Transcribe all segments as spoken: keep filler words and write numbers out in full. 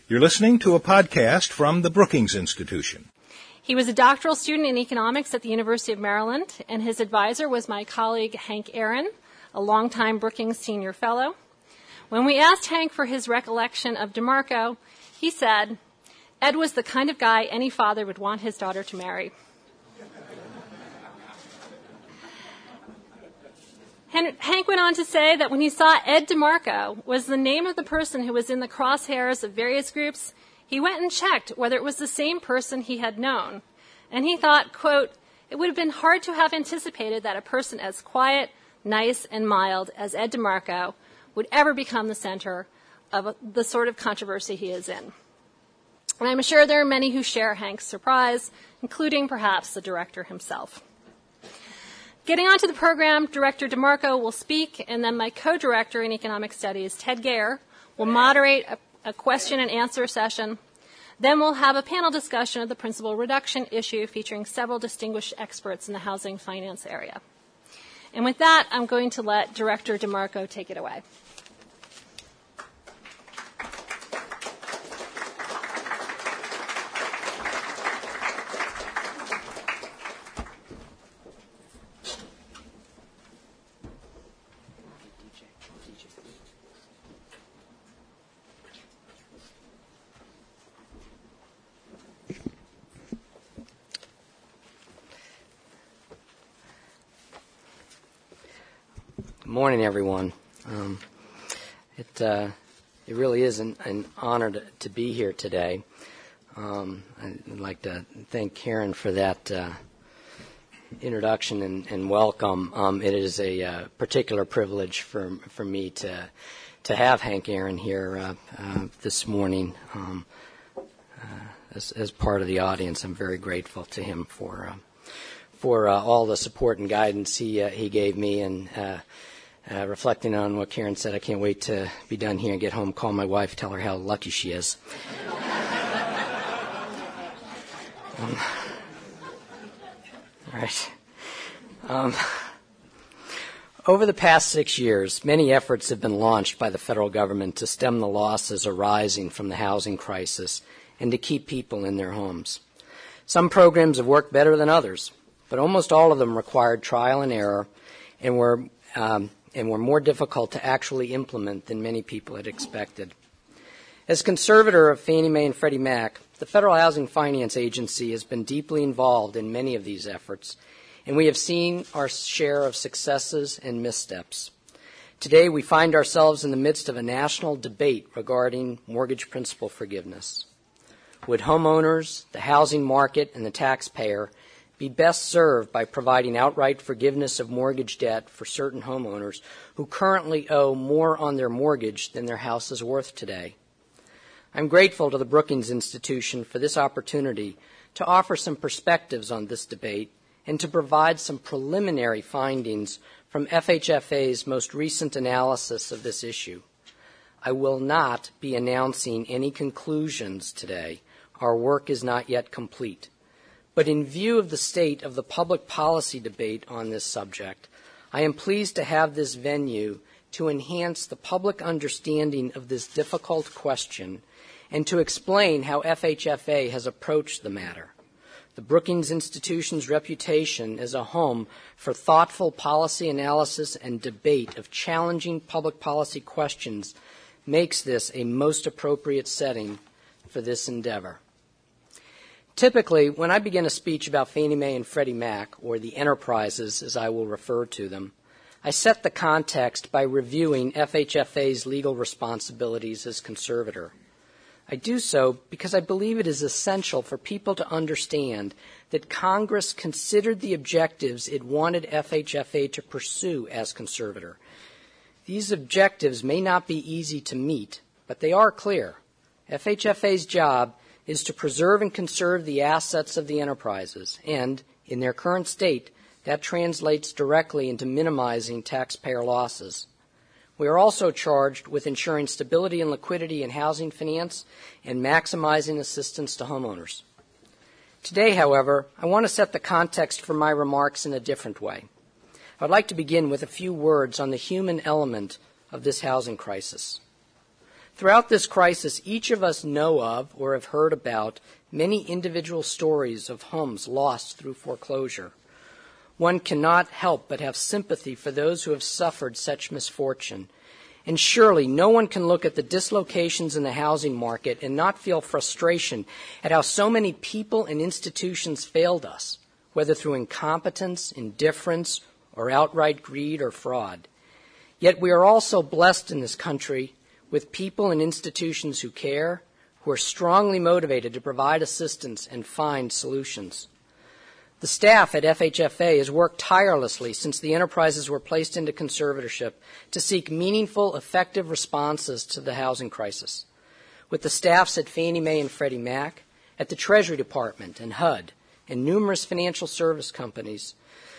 You're listening to a podcast from the Brookings Institution. He was a doctoral student in economics at the University of Maryland, and his advisor was my colleague Hank Aaron, a longtime Brookings Senior Fellow. When we asked Hank for his recollection of DeMarco, he said, "Ed was the kind of guy any father would want his daughter to marry." Hank went on to say that when he saw Ed DeMarco was the name of the person who was in the crosshairs of various groups, he went and checked whether it was the same person he had known. And he thought, quote, "It would have been hard to have anticipated that a person as quiet, nice, and mild as Ed DeMarco would ever become the center of the sort of controversy he is in." And I'm sure there are many who share Hank's surprise, including perhaps the director himself. Getting on to the program, Director DeMarco will speak, and then my co-director in Economic Studies, Ted Gare, will moderate a, a question and answer session. Then we'll have a panel discussion of the principal reduction issue featuring several distinguished experts in the housing finance area. And with that, I'm going to let Director DeMarco take it away. Good morning, everyone. Um, it uh, it really is an, an honor to, to be here today. Um, I'd like to thank Karen for that uh, introduction and, and welcome. Um, it is a uh, particular privilege for for me to to have Hank Aaron here uh, uh, this morning um, uh, as, as part of the audience. I'm very grateful to him for uh, for uh, all the support and guidance he uh, he gave me, and uh, Uh, reflecting on what Karen said, I can't wait to be done here and get home, call my wife, tell her how lucky she is. um, all right. Um, over the past six years, many efforts have been launched by the federal government to stem the losses arising from the housing crisis and to keep people in their homes. Some programs have worked better than others, but almost all of them required trial and error and were um, and were more difficult to actually implement than many people had expected. As conservator of Fannie Mae and Freddie Mac, the Federal Housing Finance Agency has been deeply involved in many of these efforts, and we have seen our share of successes and missteps. Today, we find ourselves in the midst of a national debate regarding mortgage principal forgiveness. Would homeowners, the housing market, and the taxpayer be best served by providing outright forgiveness of mortgage debt for certain homeowners who currently owe more on their mortgage than their house is worth today? I'm grateful to the Brookings Institution for this opportunity to offer some perspectives on this debate and to provide some preliminary findings from F H F A's most recent analysis of this issue. I will not be announcing any conclusions today. Our work is not yet complete. But in view of the state of the public policy debate on this subject, I am pleased to have this venue to enhance the public understanding of this difficult question and to explain how F H F A has approached the matter. The Brookings Institution's reputation as a home for thoughtful policy analysis and debate of challenging public policy questions makes this a most appropriate setting for this endeavor. Typically, when I begin a speech about Fannie Mae and Freddie Mac, or the enterprises as I will refer to them, I set the context by reviewing F H F A's legal responsibilities as conservator. I do so because I believe it is essential for people to understand that Congress considered the objectives it wanted F H F A to pursue as conservator. These objectives may not be easy to meet, but they are clear. F H F A's job is to preserve and conserve the assets of the enterprises, and, in their current state, that translates directly into minimizing taxpayer losses. We are also charged with ensuring stability and liquidity in housing finance and maximizing assistance to homeowners. Today, however, I want to set the context for my remarks in a different way. I would like to begin with a few words on the human element of this housing crisis. Throughout this crisis, each of us know of or have heard about many individual stories of homes lost through foreclosure. One cannot help but have sympathy for those who have suffered such misfortune. And surely no one can look at the dislocations in the housing market and not feel frustration at how so many people and institutions failed us, whether through incompetence, indifference, or outright greed or fraud. Yet we are also blessed in this country with people and institutions who care, who are strongly motivated to provide assistance and find solutions. The staff at F H F A has worked tirelessly since the enterprises were placed into conservatorship to seek meaningful, effective responses to the housing crisis. With the staffs at Fannie Mae and Freddie Mac, at the Treasury Department and H U D, and numerous financial service companies,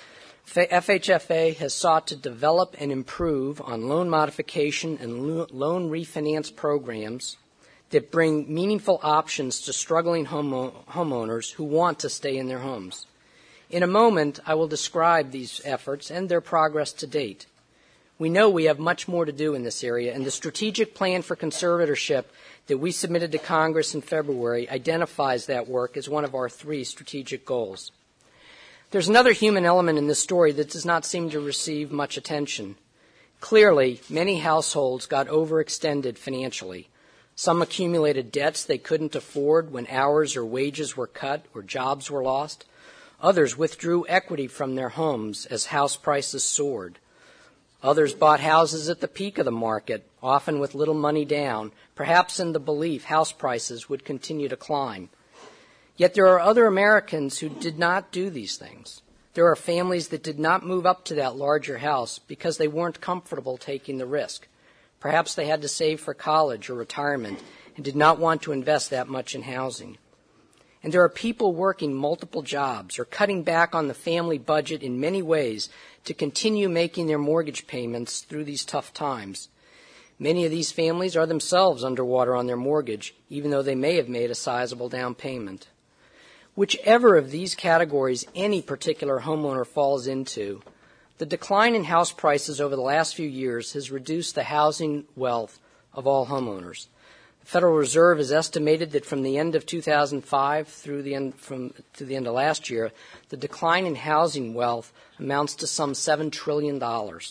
F H F A has sought to develop and improve on loan modification and loan refinance programs that bring meaningful options to struggling home- homeowners who want to stay in their homes. In a moment, I will describe these efforts and their progress to date. We know we have much more to do in this area, and the strategic plan for conservatorship that we submitted to Congress in February identifies that work as one of our three strategic goals. There's another human element in this story that does not seem to receive much attention. Clearly, many households got overextended financially. Some accumulated debts they couldn't afford when hours or wages were cut or jobs were lost. Others withdrew equity from their homes as house prices soared. Others bought houses at the peak of the market, often with little money down, perhaps in the belief house prices would continue to climb. Yet there are other Americans who did not do these things. There are families that did not move up to that larger house because they weren't comfortable taking the risk. Perhaps they had to save for college or retirement and did not want to invest that much in housing. And there are people working multiple jobs or cutting back on the family budget in many ways to continue making their mortgage payments through these tough times. Many of these families are themselves underwater on their mortgage, even though they may have made a sizable down payment. Whichever of these categories any particular homeowner falls into, the decline in house prices over the last few years has reduced the housing wealth of all homeowners. The Federal Reserve has estimated that from the end of two thousand five through the end from to the end of last year, the decline in housing wealth amounts to some seven trillion dollars.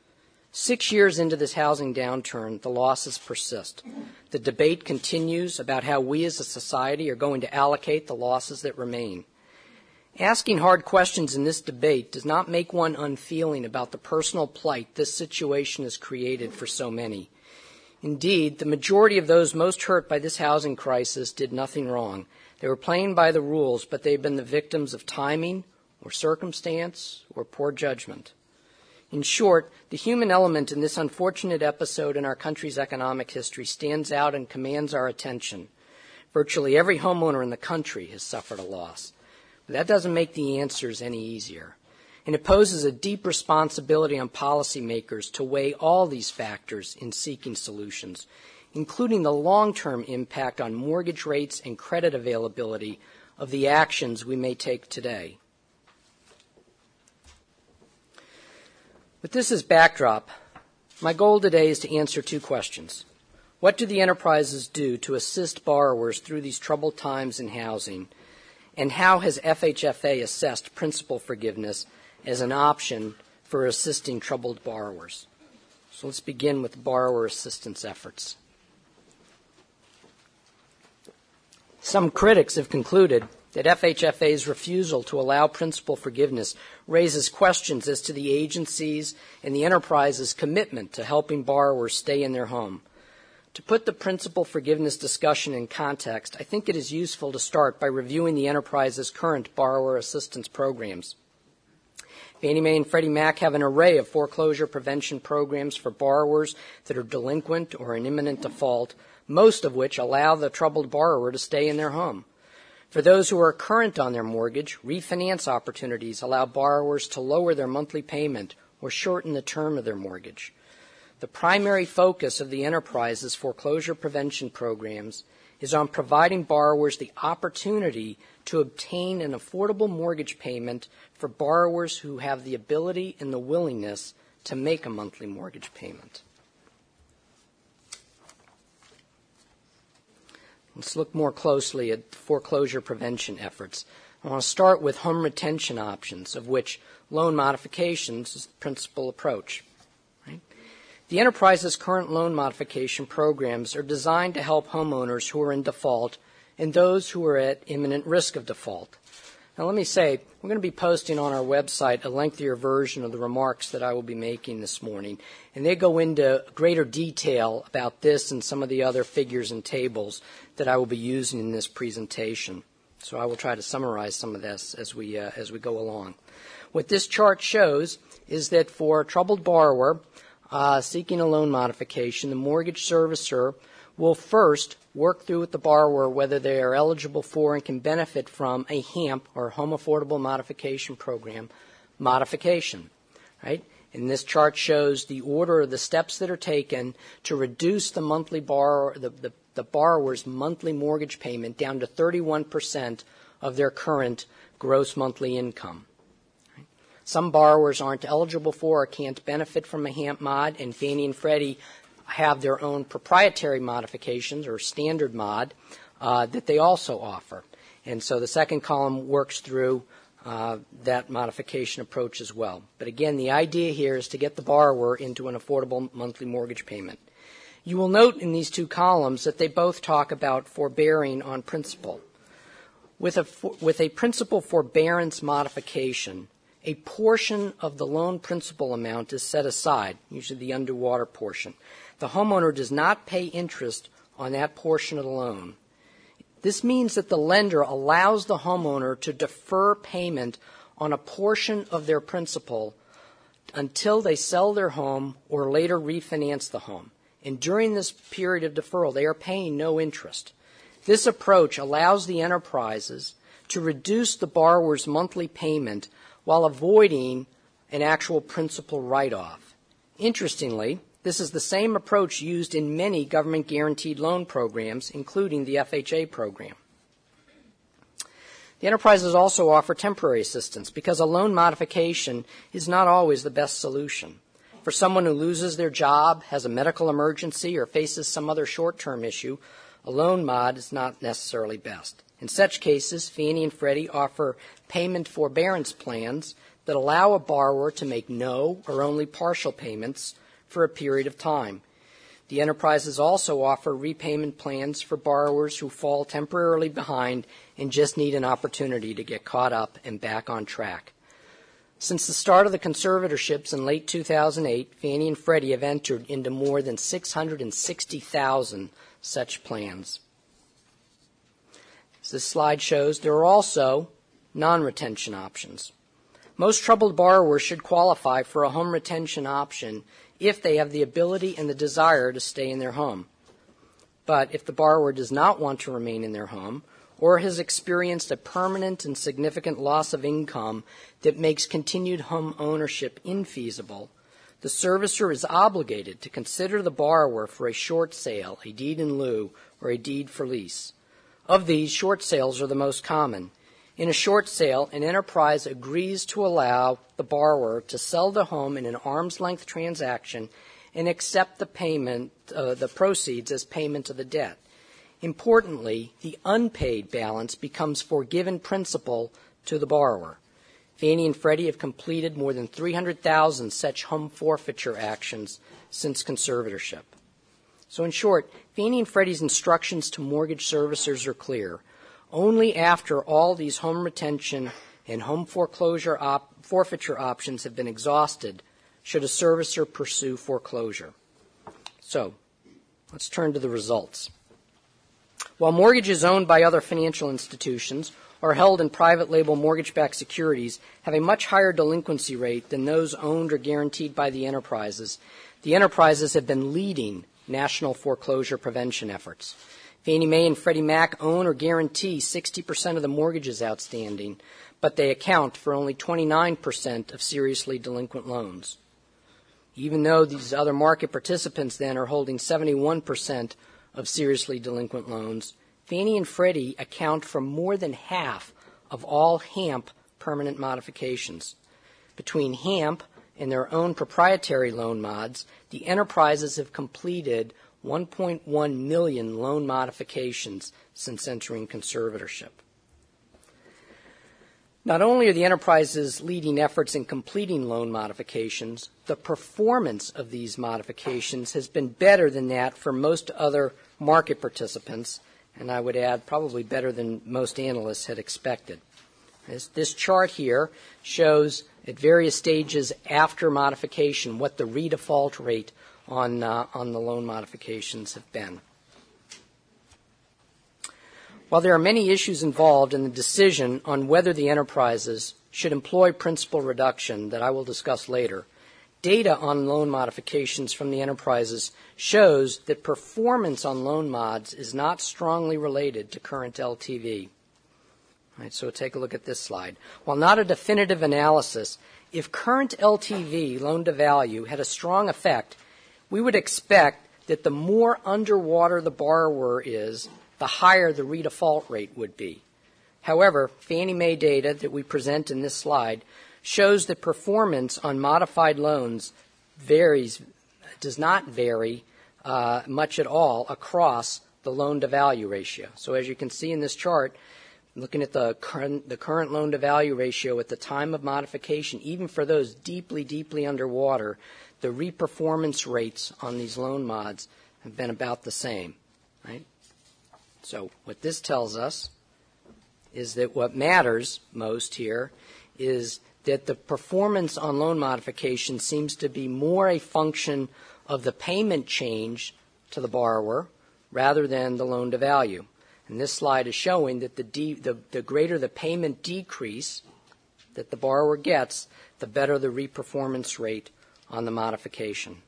Six years into this housing downturn, the losses persist. The debate continues about how we as a society are going to allocate the losses that remain. Asking hard questions in this debate does not make one unfeeling about the personal plight this situation has created for so many. Indeed, the majority of those most hurt by this housing crisis did nothing wrong. They were playing by the rules, but they've been the victims of timing or circumstance or poor judgment. In short, the human element in this unfortunate episode in our country's economic history stands out and commands our attention. Virtually every homeowner in the country has suffered a loss. But that doesn't make the answers any easier. And it poses a deep responsibility on policymakers to weigh all these factors in seeking solutions, including the long-term impact on mortgage rates and credit availability of the actions we may take today. With this as backdrop, my goal today is to answer two questions. What do the enterprises do to assist borrowers through these troubled times in housing? And how has F H F A assessed principal forgiveness as an option for assisting troubled borrowers? So let's begin with borrower assistance efforts. Some critics have concluded that F H F A's refusal to allow principal forgiveness raises questions as to the agency's and the enterprise's commitment to helping borrowers stay in their home. To put the principal forgiveness discussion in context, I think it is useful to start by reviewing the enterprise's current borrower assistance programs. Fannie Mae and Freddie Mac have an array of foreclosure prevention programs for borrowers that are delinquent or in imminent default, most of which allow the troubled borrower to stay in their home. For those who are current on their mortgage, refinance opportunities allow borrowers to lower their monthly payment or shorten the term of their mortgage. The primary focus of the enterprise's foreclosure prevention programs is on providing borrowers the opportunity to obtain an affordable mortgage payment for borrowers who have the ability and the willingness to make a monthly mortgage payment. Let's look more closely at foreclosure prevention efforts. I want to start with home retention options, of which loan modifications is the principal approach. Right? The enterprise's current loan modification programs are designed to help homeowners who are in default and those who are at imminent risk of default. Now, let me say, we're going to be posting on our website a lengthier version of the remarks that I will be making this morning, and they go into greater detail about this and some of the other figures and tables that I will be using in this presentation. So I will try to summarize some of this as we uh, as we go along. What this chart shows is that for a troubled borrower uh, seeking a loan modification, the mortgage servicer will first work through with the borrower whether they are eligible for and can benefit from a HAMP, or Home Affordable Modification Program, modification. Right? And this chart shows the order of the steps that are taken to reduce the monthly borrower, the, the, the borrower's monthly mortgage payment down to thirty-one percent of their current gross monthly income. Right? Some borrowers aren't eligible for or can't benefit from a HAMP mod, and Fannie and Freddie have their own proprietary modifications or standard mod uh, that they also offer. And so the second column works through uh, that modification approach as well. But again, the idea here is to get the borrower into an affordable monthly mortgage payment. You will note in these two columns that they both talk about forbearing on principal. With a, with a principal forbearance modification, a portion of the loan principal amount is set aside, usually the underwater portion. The homeowner does not pay interest on that portion of the loan. This means that the lender allows the homeowner to defer payment on a portion of their principal until they sell their home or later refinance the home. And during this period of deferral, they are paying no interest. This approach allows the enterprises to reduce the borrower's monthly payment while avoiding an actual principal write-off. Interestingly, this is the same approach used in many government-guaranteed loan programs, including the F H A program. The enterprises also offer temporary assistance because a loan modification is not always the best solution. For someone who loses their job, has a medical emergency, or faces some other short-term issue, a loan mod is not necessarily best. In such cases, Fannie and Freddie offer payment forbearance plans that allow a borrower to make no or only partial payments for a period of time. The enterprises also offer repayment plans for borrowers who fall temporarily behind and just need an opportunity to get caught up and back on track. Since the start of the conservatorships in late two thousand eight, Fannie and Freddie have entered into more than six hundred sixty thousand such plans. As this slide shows, there are also non-retention options. Most troubled borrowers should qualify for a home retention option if they have the ability and the desire to stay in their home. But if the borrower does not want to remain in their home or has experienced a permanent and significant loss of income that makes continued home ownership infeasible, the servicer is obligated to consider the borrower for a short sale, a deed in lieu, or a deed for lease. Of these, short sales are the most common. In a short sale, an enterprise agrees to allow the borrower to sell the home in an arm's-length transaction and accept the payment, uh, the proceeds as payment of the debt. Importantly, the unpaid balance becomes forgiven principal to the borrower. Fannie and Freddie have completed more than three hundred thousand such home forfeiture actions since conservatorship. So in short, Fannie and Freddie's instructions to mortgage servicers are clear. Only after all these home retention and home foreclosure op- forfeiture options have been exhausted should a servicer pursue foreclosure. So, let's turn to the results. While mortgages owned by other financial institutions or held in private label mortgage-backed securities have a much higher delinquency rate than those owned or guaranteed by the enterprises, the enterprises have been leading national foreclosure prevention efforts. Fannie Mae and Freddie Mac own or guarantee sixty percent of the mortgages outstanding, but they account for only twenty-nine percent of seriously delinquent loans. Even though these other market participants then are holding seventy-one percent of seriously delinquent loans, Fannie and Freddie account for more than half of all HAMP permanent modifications. Between HAMP and their own proprietary loan mods, the enterprises have completed one point one million loan modifications since entering conservatorship. Not only are the enterprise's leading efforts in completing loan modifications, the performance of these modifications has been better than that for most other market participants, and I would add probably better than most analysts had expected. This, this chart here shows at various stages after modification what the redefault rate on, uh, on the loan modifications have been. While there are many issues involved in the decision on whether the enterprises should employ principal reduction that I will discuss later, data on loan modifications from the enterprises shows that performance on loan mods is not strongly related to current L T V. All right, so take a look at this slide. While not a definitive analysis, if current L T V, loan to value, had a strong effect, we would expect that the more underwater the borrower is, the higher the redefault rate would be. However, Fannie Mae data that we present in this slide shows that performance on modified loans varies, does not vary uh, much at all across the loan-to-value ratio. So as you can see in this chart, looking at the current, the current loan-to-value ratio at the time of modification, even for those deeply, deeply underwater, the reperformance rates on these loan mods have been about the same, right? So what this tells us is that what matters most here is that the performance on loan modification seems to be more a function of the payment change to the borrower rather than the loan to value. And this slide is showing that the, de- the, the greater the payment decrease that the borrower gets, the better the reperformance rate on the modification.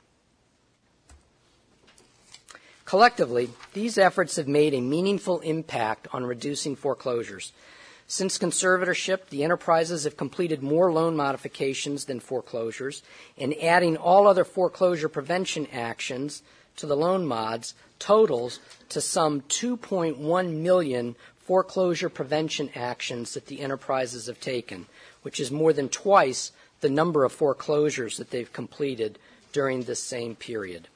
Collectively, these efforts have made a meaningful impact on reducing foreclosures. Since conservatorship, the enterprises have completed more loan modifications than foreclosures, and adding all other foreclosure prevention actions to the loan mods totals to some two point one million foreclosure prevention actions that the enterprises have taken, which is more than twice the number of foreclosures that they've completed during this same period.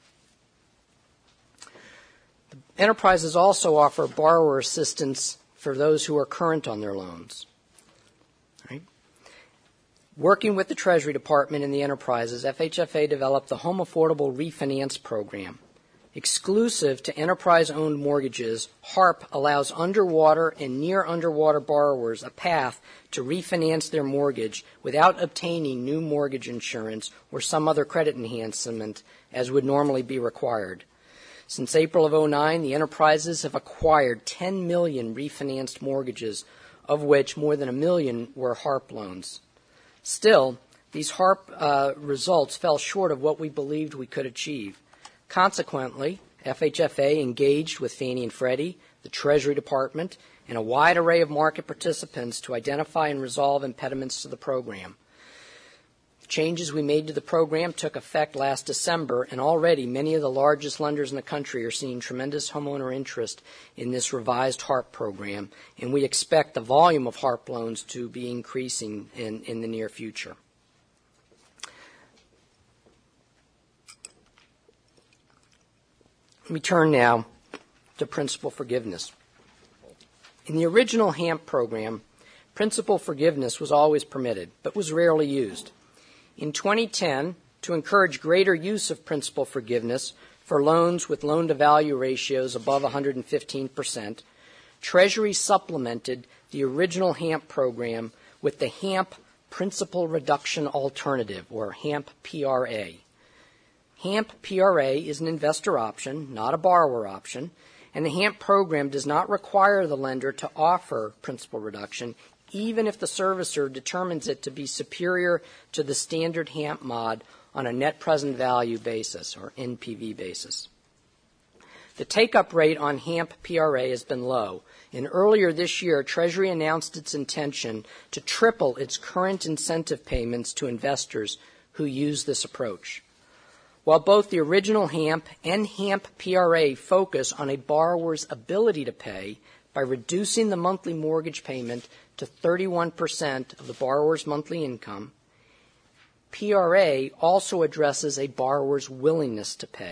Enterprises also offer borrower assistance for those who are current on their loans. Right? Working with the Treasury Department and the enterprises, F H F A developed the Home Affordable Refinance Program. Exclusive to enterprise-owned mortgages, HARP allows underwater and near underwater borrowers a path to refinance their mortgage without obtaining new mortgage insurance or some other credit enhancement as would normally be required. Since April of oh nine, the enterprises have acquired ten million refinanced mortgages, of which more than a million were HARP loans. Still, these HARP uh, results fell short of what we believed we could achieve. Consequently, F H F A engaged with Fannie and Freddie, the Treasury Department, and a wide array of market participants to identify and resolve impediments to the program. The changes we made to the program took effect last December, and already many of the largest lenders in the country are seeing tremendous homeowner interest in this revised HARP program, and we expect the volume of HARP loans to be increasing in, in the near future. Let me turn now to principal forgiveness. In the original HAMP program, principal forgiveness was always permitted, but was rarely used. In twenty ten, to encourage greater use of principal forgiveness for loans with loan-to-value ratios above one hundred fifteen percent, Treasury supplemented the original HAMP program with the HAMP Principal Reduction Alternative, or HAMP P R A. HAMP P R A is an investor option, not a borrower option, and the HAMP program does not require the lender to offer principal reduction, even if the servicer determines it to be superior to the standard HAMP mod on a net present value basis, or N P V basis. The take-up rate on HAMP P R A has been low, and earlier this year, Treasury announced its intention to triple its current incentive payments to investors who use this approach. While both the original HAMP and HAMP P R A focus on a borrower's ability to pay by reducing the monthly mortgage payment to thirty-one percent of the borrower's monthly income, P R A also addresses a borrower's willingness to pay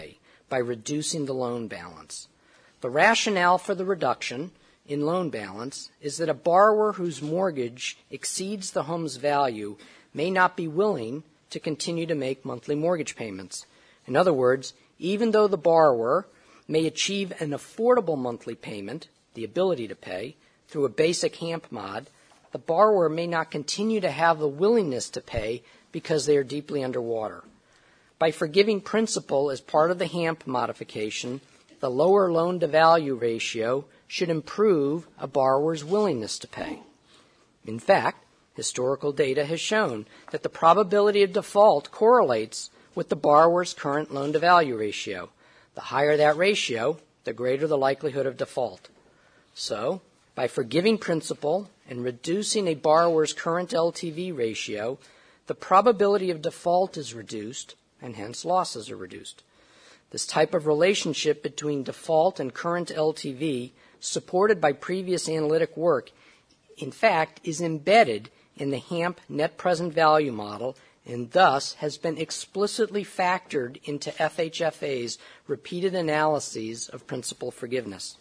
by reducing the loan balance. The rationale for the reduction in loan balance is that a borrower whose mortgage exceeds the home's value may not be willing to continue to make monthly mortgage payments. In other words, even though the borrower may achieve an affordable monthly payment, the ability to pay, through a basic HAMP mod, the borrower may not continue to have the willingness to pay because they are deeply underwater. By forgiving principal as part of the HAMP modification, the lower loan-to-value ratio should improve a borrower's willingness to pay. In fact, historical data has shown that the probability of default correlates with the borrower's current loan-to-value ratio. The higher that ratio, the greater the likelihood of default. So, by forgiving principal and reducing a borrower's current L T V ratio, the probability of default is reduced, and hence losses are reduced. This type of relationship between default and current L T V, supported by previous analytic work, in fact, is embedded in the HAMP net present value model and thus has been explicitly factored into F H F A's repeated analyses of principal forgiveness.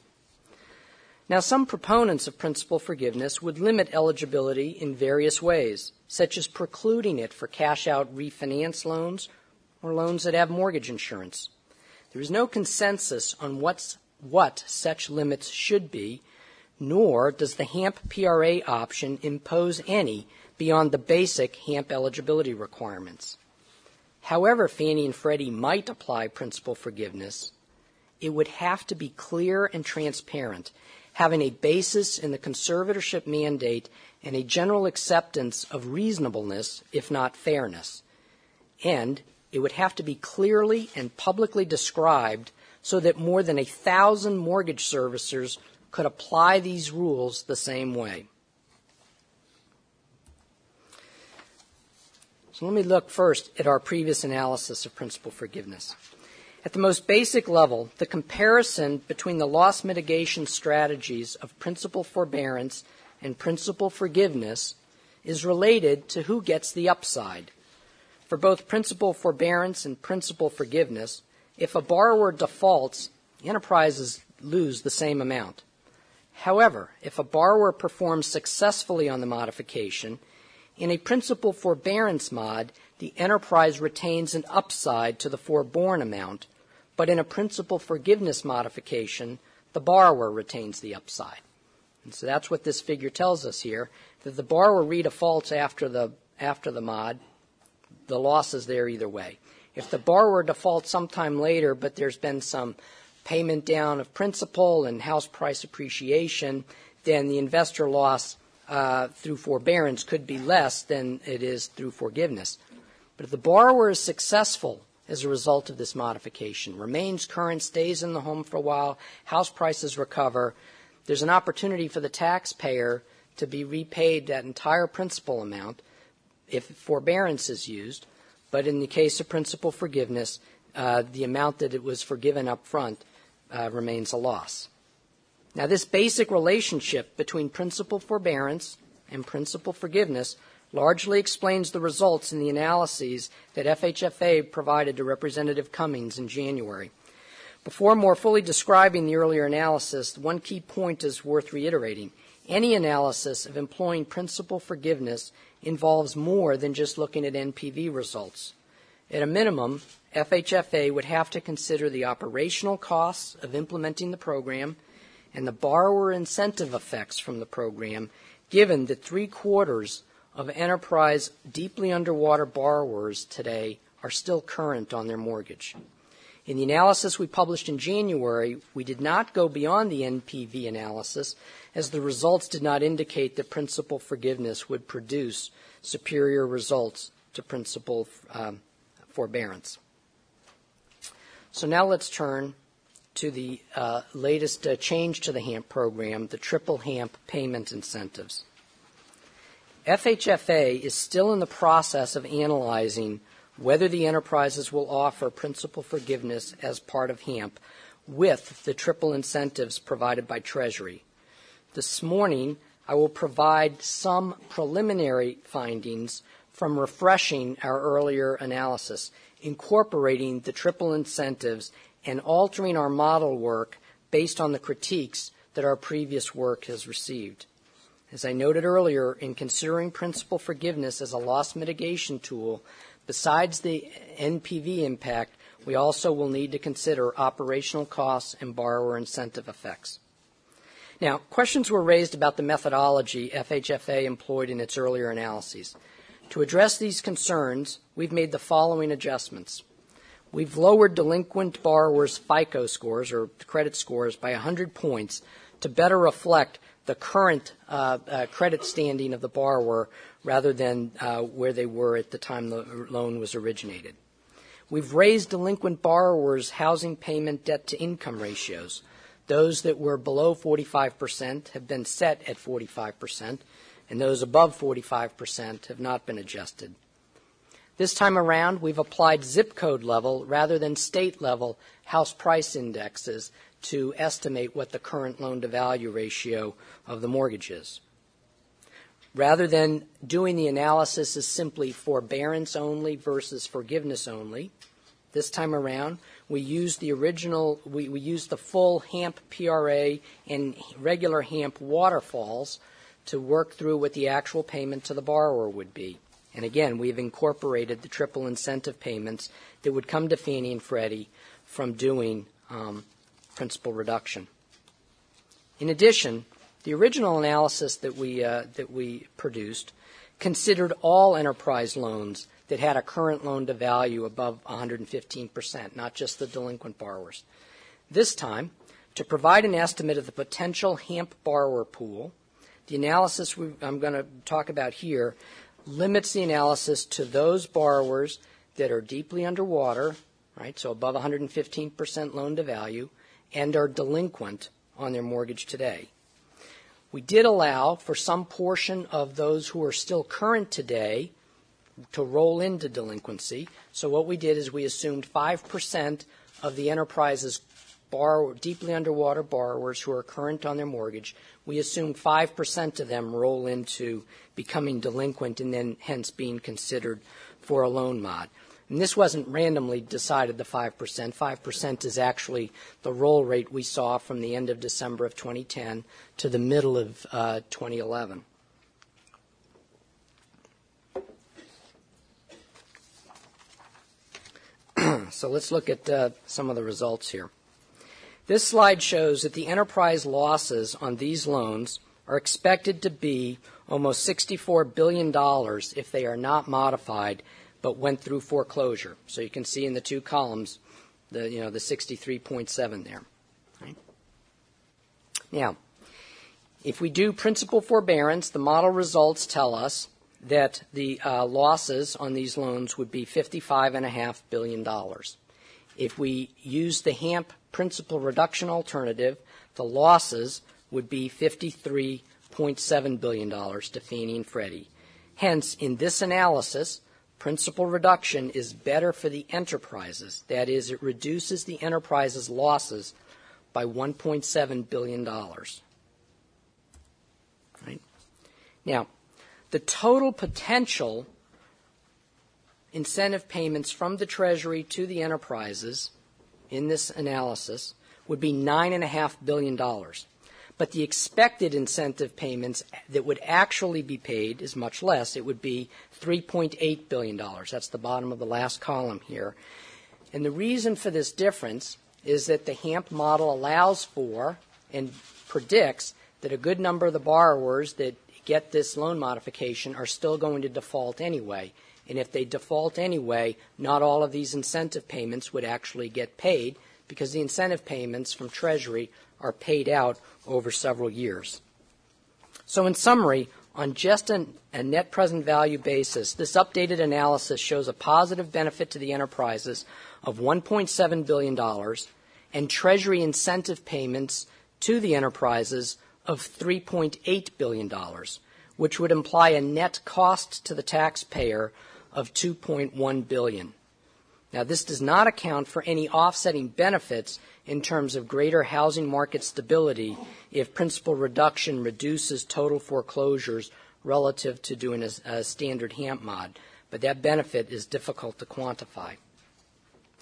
Now, some proponents of principal forgiveness would limit eligibility in various ways, such as precluding it for cash-out refinance loans or loans that have mortgage insurance. There is no consensus on what's, what such limits should be, nor does the HAMP P R A option impose any beyond the basic HAMP eligibility requirements. However Fannie and Freddie might apply principal forgiveness, it would have to be clear and transparent, having a basis in the conservatorship mandate and a general acceptance of reasonableness, if not fairness. And it would have to be clearly and publicly described so that more than a thousand mortgage servicers could apply these rules the same way. So let me look first at our previous analysis of principal forgiveness. At the most basic level, the comparison between the loss mitigation strategies of principal forbearance and principal forgiveness is related to who gets the upside. For both principal forbearance and principal forgiveness, if a borrower defaults, enterprises lose the same amount. However, if a borrower performs successfully on the modification, in a principal forbearance mod, the enterprise retains an upside to the forborne amount, but in a principal forgiveness modification, the borrower retains the upside. And so that's what this figure tells us here, that the borrower redefaults after the, after the mod, the loss is there either way. If the borrower defaults sometime later, but there's been some payment down of principal and house price appreciation, then the investor loss uh, through forbearance could be less than it is through forgiveness. But if the borrower is successful as a result of this modification, remains current, stays in the home for a while, house prices recover, there's an opportunity for the taxpayer to be repaid that entire principal amount if forbearance is used. But in the case of principal forgiveness, uh, the amount that it was forgiven up front uh, remains a loss. Now, this basic relationship between principal forbearance and principal forgiveness largely explains the results in the analyses that F H F A provided to Representative Cummings in January. Before more fully describing the earlier analysis, one key point is worth reiterating. Any analysis of employing principal forgiveness involves more than just looking at N P V results. At a minimum, F H F A would have to consider the operational costs of implementing the program and the borrower incentive effects from the program, given that three-quarters of enterprise deeply underwater borrowers today are still current on their mortgage. In the analysis we published in January, we did not go beyond the N P V analysis, as the results did not indicate that principal forgiveness would produce superior results to principal um, forbearance. So now let's turn to the uh, latest uh, change to the HAMP program, the triple HAMP payment incentives. F H F A is still in the process of analyzing whether the enterprises will offer principal forgiveness as part of HAMP with the triple incentives provided by Treasury. This morning, I will provide some preliminary findings from refreshing our earlier analysis, incorporating the triple incentives and altering our model work based on the critiques that our previous work has received. As I noted earlier, in considering principal forgiveness as a loss mitigation tool, besides the N P V impact, we also will need to consider operational costs and borrower incentive effects. Now, questions were raised about the methodology F H F A employed in its earlier analyses. To address these concerns, we've made the following adjustments. We've lowered delinquent borrowers' FICO scores, or credit scores, by one hundred points to better reflect the current uh, uh, credit standing of the borrower rather than uh, where they were at the time the loan was originated. We've raised delinquent borrowers' housing payment debt-to-income ratios. Those that were below forty-five percent have been set at forty-five percent, and those above forty-five percent have not been adjusted. This time around, we've applied zip code level rather than state level house price indexes to estimate what the current loan-to-value ratio of the mortgage is. Rather than doing the analysis as simply forbearance only versus forgiveness only, this time around, we used the original, we, we used the full HAMP P R A and regular HAMP waterfalls to work through what the actual payment to the borrower would be. And again, we've incorporated the triple incentive payments that would come to Fannie and Freddie from doing um, principal reduction. In addition, the original analysis that we uh, that we produced considered all enterprise loans that had a current loan-to-value above one hundred fifteen percent, not just the delinquent borrowers. This time, to provide an estimate of the potential HAMP borrower pool, the analysis we, I'm going to talk about here limits the analysis to those borrowers that are deeply underwater, right, so above one hundred fifteen percent loan-to-value, and are delinquent on their mortgage today. We did allow for some portion of those who are still current today to roll into delinquency. So what we did is we assumed five percent of the enterprise's borrower, deeply underwater borrowers who are current on their mortgage, we assumed five percent of them roll into becoming delinquent and then hence being considered for a loan mod. And this wasn't randomly decided, the five percent. five percent is actually the roll rate we saw from the end of December of twenty ten to the middle of uh, twenty eleven. So let's look at uh, some of the results here. This slide shows that the enterprise losses on these loans are expected to be almost sixty-four billion dollars if they are not modified but went through foreclosure. So you can see in the two columns the, you know, the sixty-three point seven there. Right? Now, if we do principal forbearance, the model results tell us that the uh, losses on these loans would be fifty-five point five billion dollars. If we use the HAMP principal reduction alternative, the losses would be fifty-three point seven billion dollars to Fannie and Freddie. Hence, in this analysis, principal reduction is better for the enterprises. That is, it reduces the enterprise's losses by one point seven billion dollars. Right? Now, the total potential incentive payments from the Treasury to the enterprises in this analysis would be nine point five billion dollars. But the expected incentive payments that would actually be paid is much less. It would be three point eight billion dollars. That's the bottom of the last column here. And the reason for this difference is that the HAMP model allows for and predicts that a good number of the borrowers that get this loan modification are still going to default anyway. And if they default anyway, not all of these incentive payments would actually get paid because the incentive payments from Treasury are paid out over several years. So in summary, on just an, a net present value basis, this updated analysis shows a positive benefit to the enterprises of one point seven billion dollars and Treasury incentive payments to the enterprises of three point eight billion dollars, which would imply a net cost to the taxpayer of two point one billion dollars. Now, this does not account for any offsetting benefits in terms of greater housing market stability if principal reduction reduces total foreclosures relative to doing a, a standard HAMP mod, but that benefit is difficult to quantify.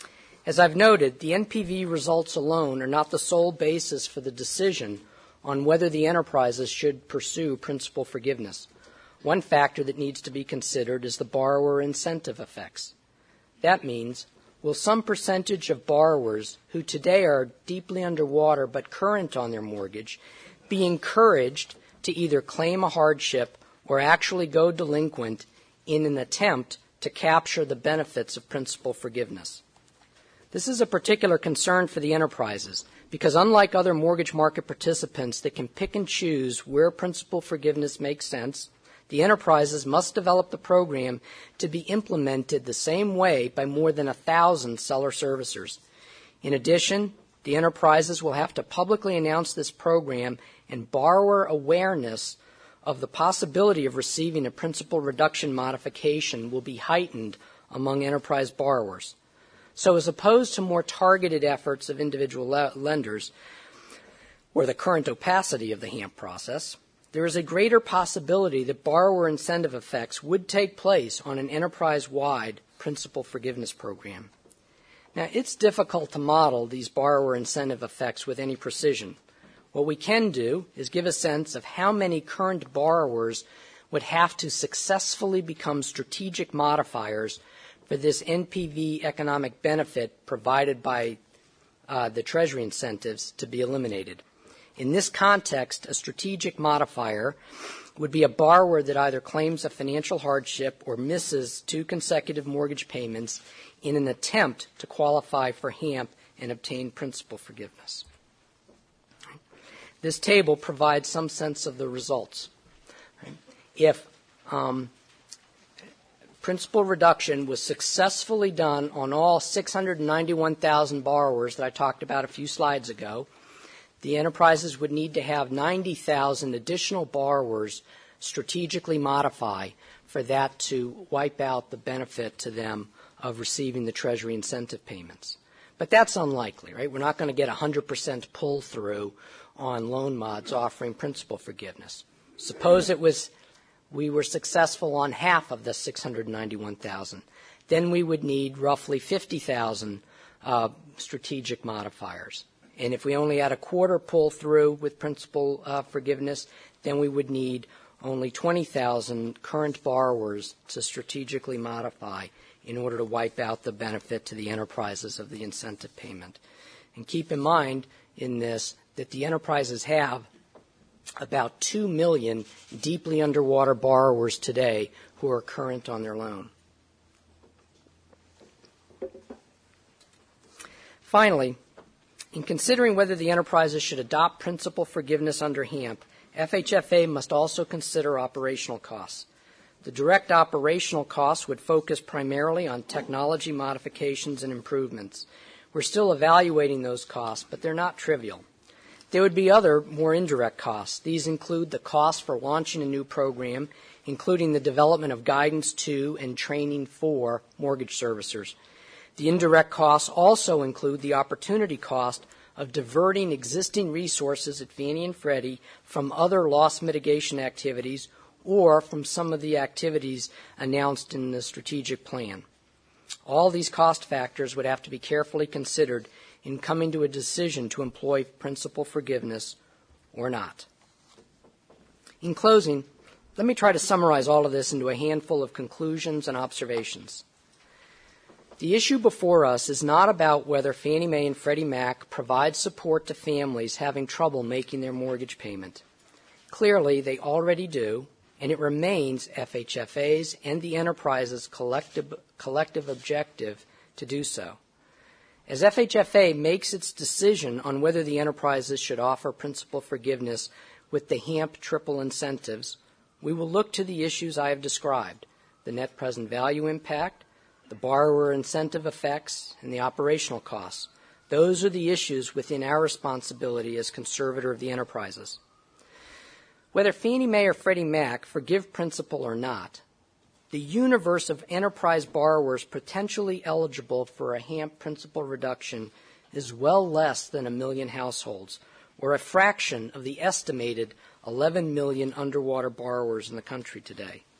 As I've noted, the N P V results alone are not the sole basis for the decision on whether the enterprises should pursue principal forgiveness. One factor that needs to be considered is the borrower incentive effects. That means, will some percentage of borrowers who today are deeply underwater but current on their mortgage be encouraged to either claim a hardship or actually go delinquent in an attempt to capture the benefits of principal forgiveness? This is a particular concern for the enterprises because unlike other mortgage market participants that can pick and choose where principal forgiveness makes sense, the enterprises must develop the program to be implemented the same way by more than a thousand seller servicers. In addition, the enterprises will have to publicly announce this program, and borrower awareness of the possibility of receiving a principal reduction modification will be heightened among enterprise borrowers. So as opposed to more targeted efforts of individual le- lenders or the current opacity of the HAMP process, there is a greater possibility that borrower incentive effects would take place on an enterprise-wide principal forgiveness program. Now, it's difficult to model these borrower incentive effects with any precision. What we can do is give a sense of how many current borrowers would have to successfully become strategic modifiers for this N P V economic benefit provided by uh, the Treasury incentives to be eliminated. In this context, a strategic modifier would be a borrower that either claims a financial hardship or misses two consecutive mortgage payments in an attempt to qualify for HAMP and obtain principal forgiveness. This table provides some sense of the results. If um, principal reduction was successfully done on all six hundred ninety-one thousand borrowers that I talked about a few slides ago, the enterprises would need to have ninety thousand additional borrowers strategically modify for that to wipe out the benefit to them of receiving the Treasury incentive payments. But that's unlikely, right? We're not going to get one hundred percent pull-through on loan mods offering principal forgiveness. Suppose it was we were successful on half of the six hundred ninety-one thousand. Then we would need roughly fifty thousand uh, strategic modifiers. And if we only had a quarter pull-through with principal uh, forgiveness, then we would need only twenty thousand current borrowers to strategically modify in order to wipe out the benefit to the enterprises of the incentive payment. And keep in mind in this that the enterprises have about two million deeply underwater borrowers today who are current on their loan. Finally, in considering whether the enterprises should adopt principal forgiveness under HAMP, F H F A must also consider operational costs. The direct operational costs would focus primarily on technology modifications and improvements. We're still evaluating those costs, but they're not trivial. There would be other, more indirect costs. These include the cost for launching a new program, including the development of guidance to and training for mortgage servicers. The indirect costs also include the opportunity cost of diverting existing resources at Fannie and Freddie from other loss mitigation activities or from some of the activities announced in the strategic plan. All these cost factors would have to be carefully considered in coming to a decision to employ principal forgiveness or not. In closing, let me try to summarize all of this into a handful of conclusions and observations. The issue before us is not about whether Fannie Mae and Freddie Mac provide support to families having trouble making their mortgage payment. Clearly, they already do, and it remains F H F A's and the enterprise's collective, collective objective to do so. As F H F A makes its decision on whether the enterprises should offer principal forgiveness with the HAMP triple incentives, we will look to the issues I have described, the net present value impact, the borrower incentive effects, and the operational costs. Those are the issues within our responsibility as conservator of the enterprises. Whether Fannie Mae or Freddie Mac forgive principal or not, the universe of enterprise borrowers potentially eligible for a HAMP principal reduction is well less than a million households, or a fraction of the estimated eleven million underwater borrowers in the country today.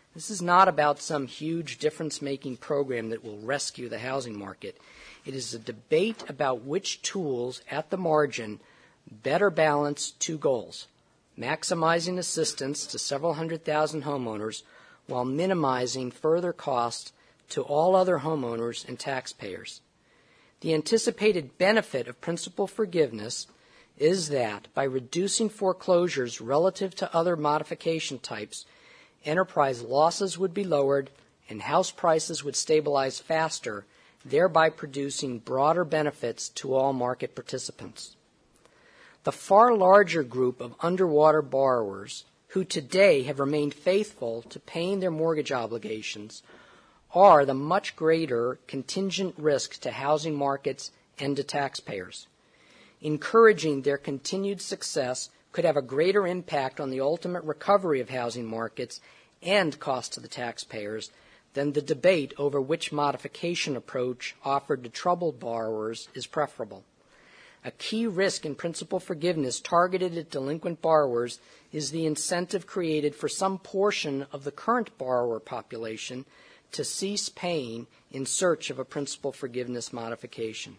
This is not about some huge difference-making program that will rescue the housing market. It is a debate about which tools at the margin better balance two goals: maximizing assistance to several hundred thousand homeowners while minimizing further costs to all other homeowners and taxpayers. The anticipated benefit of principal forgiveness is that by reducing foreclosures relative to other modification types, enterprise losses would be lowered and house prices would stabilize faster, thereby producing broader benefits to all market participants. The far larger group of underwater borrowers who today have remained faithful to paying their mortgage obligations are the much greater contingent risk to housing markets and to taxpayers. Encouraging their continued success could have a greater impact on the ultimate recovery of housing markets and cost to the taxpayers than the debate over which modification approach offered to troubled borrowers is preferable. A key risk in principal forgiveness targeted at delinquent borrowers is the incentive created for some portion of the current borrower population to cease paying in search of a principal forgiveness modification.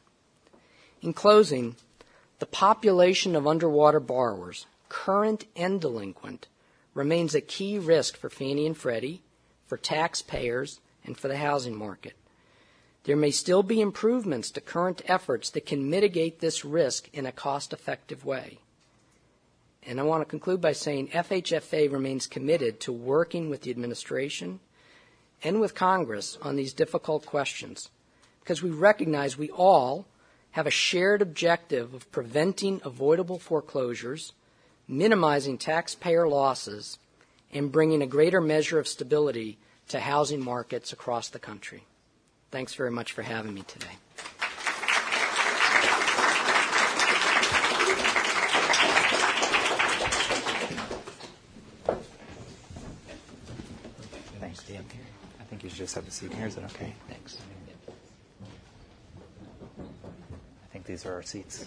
In closing, the population of underwater borrowers, current and delinquent, remains a key risk for Fannie and Freddie, for taxpayers, and for the housing market. There may still be improvements to current efforts that can mitigate this risk in a cost-effective way. And I want to conclude by saying F H F A remains committed to working with the administration and with Congress on these difficult questions, because we recognize we all have a shared objective of preventing avoidable foreclosures, minimizing taxpayer losses, and bringing a greater measure of stability to housing markets across the country. Thanks very much for having me today. Thanks, Dan. I think you should just have a seat here. Is that okay? Thanks. I think these are our seats.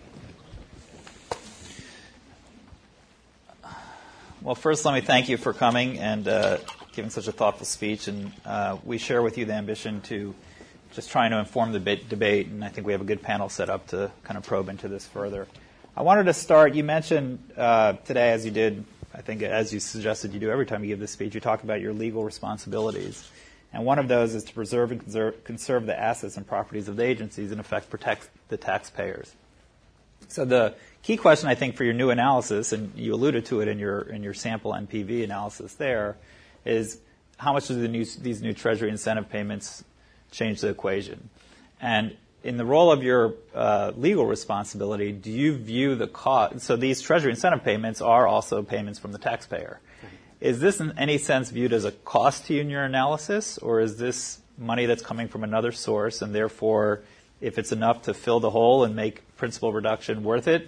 Well, first, let me thank you for coming and uh, giving such a thoughtful speech. And uh, we share with you the ambition to just trying to inform the debate. And I think we have a good panel set up to kind of probe into this further. I wanted to start. You mentioned uh, today, as you did, I think, as you suggested you do every time you give this speech, you talk about your legal responsibilities. And one of those is to preserve and conserve, conserve the assets and properties of the agencies, in effect, protect the taxpayers. So the key question, I think, for your new analysis, and you alluded to it in your in your sample N P V analysis there, is how much do the new, these new Treasury incentive payments change the equation? And in the role of your uh, legal responsibility, do you view the cost? So these Treasury incentive payments are also payments from the taxpayer. Is this in any sense viewed as a cost to you in your analysis, or is this money that's coming from another source, and therefore, if it's enough to fill the hole and make principal reduction worth it,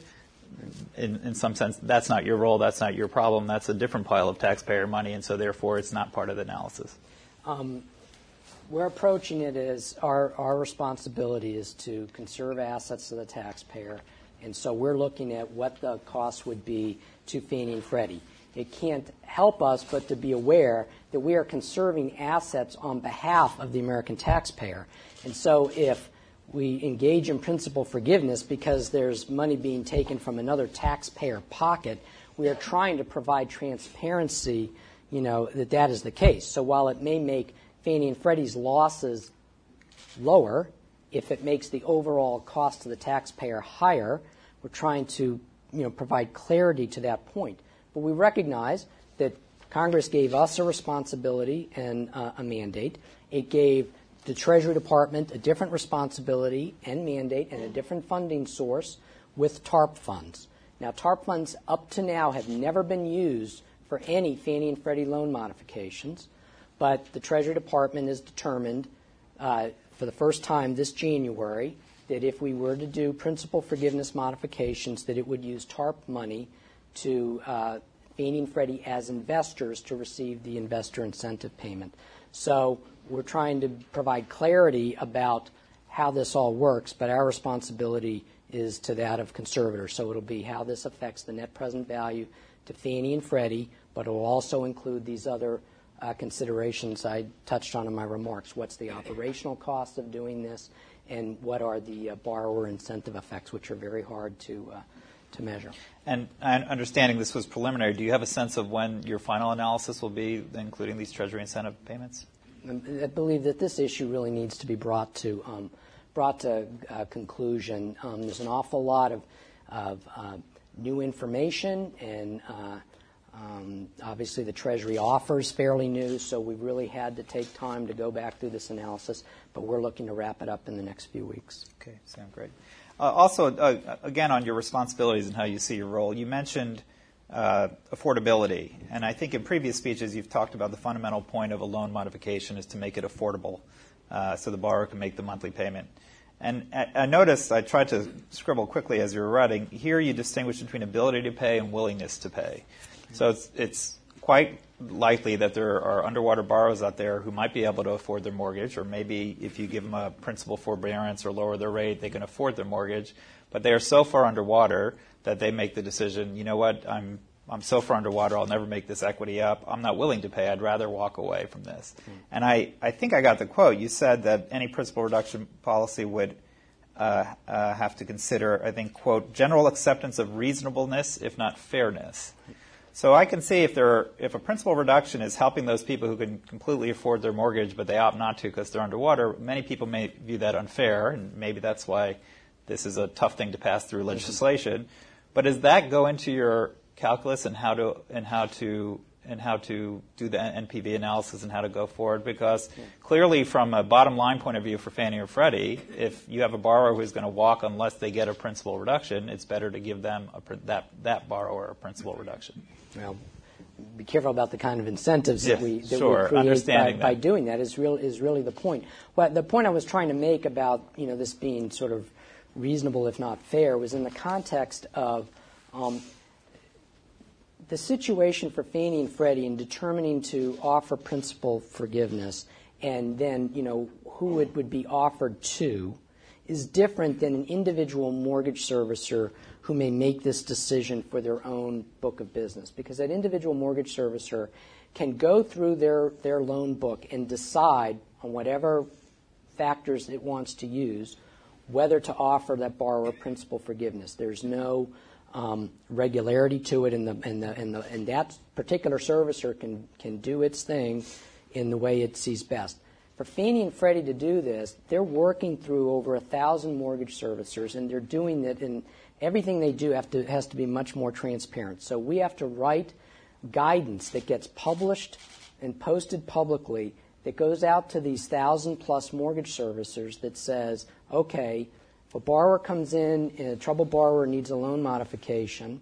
in, in some sense, that's not your role, that's not your problem, that's a different pile of taxpayer money, and so therefore it's not part of the analysis? Um, we're approaching it as our, our responsibility is to conserve assets to the taxpayer, and so we're looking at what the cost would be to Fannie and Freddie. It can't help us but to be aware that we are conserving assets on behalf of the American taxpayer. And so if we engage in principal forgiveness because there's money being taken from another taxpayer pocket, we are trying to provide transparency, you know, that that is the case. So while it may make Fannie and Freddie's losses lower, if it makes the overall cost to the taxpayer higher, we're trying to, you know, provide clarity to that point. But we recognize that Congress gave us a responsibility and uh, a mandate. It gave the Treasury Department a different responsibility and mandate and a different funding source with TARP funds. Now, TARP funds up to now have never been used for any Fannie and Freddie loan modifications, but the Treasury Department has determined uh, for the first time this January that if we were to do principal forgiveness modifications, that it would use TARP money to uh, Fannie and Freddie as investors to receive the investor incentive payment. So we're trying to provide clarity about how this all works, but our responsibility is to that of conservators. So it'll be how this affects the net present value to Fannie and Freddie, but it will also include these other uh, considerations I touched on in my remarks. What's the operational cost of doing this, and what are the uh, borrower incentive effects, which are very hard to uh, to measure. And understanding this was preliminary, do you have a sense of when your final analysis will be, including these Treasury incentive payments? I believe that this issue really needs to be brought to um, brought to uh, conclusion. Um, there's an awful lot of, of uh, new information, and uh, um, obviously the Treasury offer is fairly new, so we've really had to take time to go back through this analysis, but we're looking to wrap it up in the next few weeks. Okay, sounds great. Uh, also, uh, again, on your responsibilities and how you see your role, you mentioned uh, affordability. And I think in previous speeches you've talked about the fundamental point of a loan modification is to make it affordable uh, so the borrower can make the monthly payment. And I, I noticed, I tried to scribble quickly as you were writing, here you distinguish between ability to pay and willingness to pay. So it's, it's quite likely that there are underwater borrowers out there who might be able to afford their mortgage, or maybe if you give them a principal forbearance or lower their rate, they can afford their mortgage. But they are so far underwater that they make the decision, you know what, I'm I'm so far underwater, I'll never make this equity up. I'm not willing to pay. I'd rather walk away from this. Mm. And I, I think I got the quote. You said that any principal reduction policy would uh, uh, have to consider, I think, quote, general acceptance of reasonableness, if not fairness. So I can see if there are, if a principal reduction is helping those people who can completely afford their mortgage, but they opt not to because they're underwater, many people may view that unfair, and maybe that's why this is a tough thing to pass through legislation. But does that go into your calculus and how to and how to and how to do the N P V analysis and how to go forward? Because yeah. clearly, from a bottom line point of view for Fannie or Freddie, if you have a borrower who's going to walk unless they get a principal reduction, it's better to give them a, that that borrower a principal reduction. Well, be careful about the kind of incentives that yes, we that sure. we create Understanding by, by that. doing that is real is really the point. Well, the point I was trying to make about you know this being sort of reasonable if not fair was in the context of um, the situation for Fannie and Freddie in determining to offer principal forgiveness, and then you know who it would be offered to, is different than an individual mortgage servicer who may make this decision for their own book of business, because that individual mortgage servicer can go through their, their loan book and decide on whatever factors it wants to use whether to offer that borrower principal forgiveness. There's no um, regularity to it, and the, and, the, and, the, and that particular servicer can, can do its thing in the way it sees best. For Fannie and Freddie to do this, they're working through over a thousand mortgage servicers, and they're doing it in everything they do have to, has to be much more transparent. So we have to write guidance that gets published and posted publicly that goes out to these thousand-plus mortgage servicers that says, okay, if a borrower comes in, a troubled borrower needs a loan modification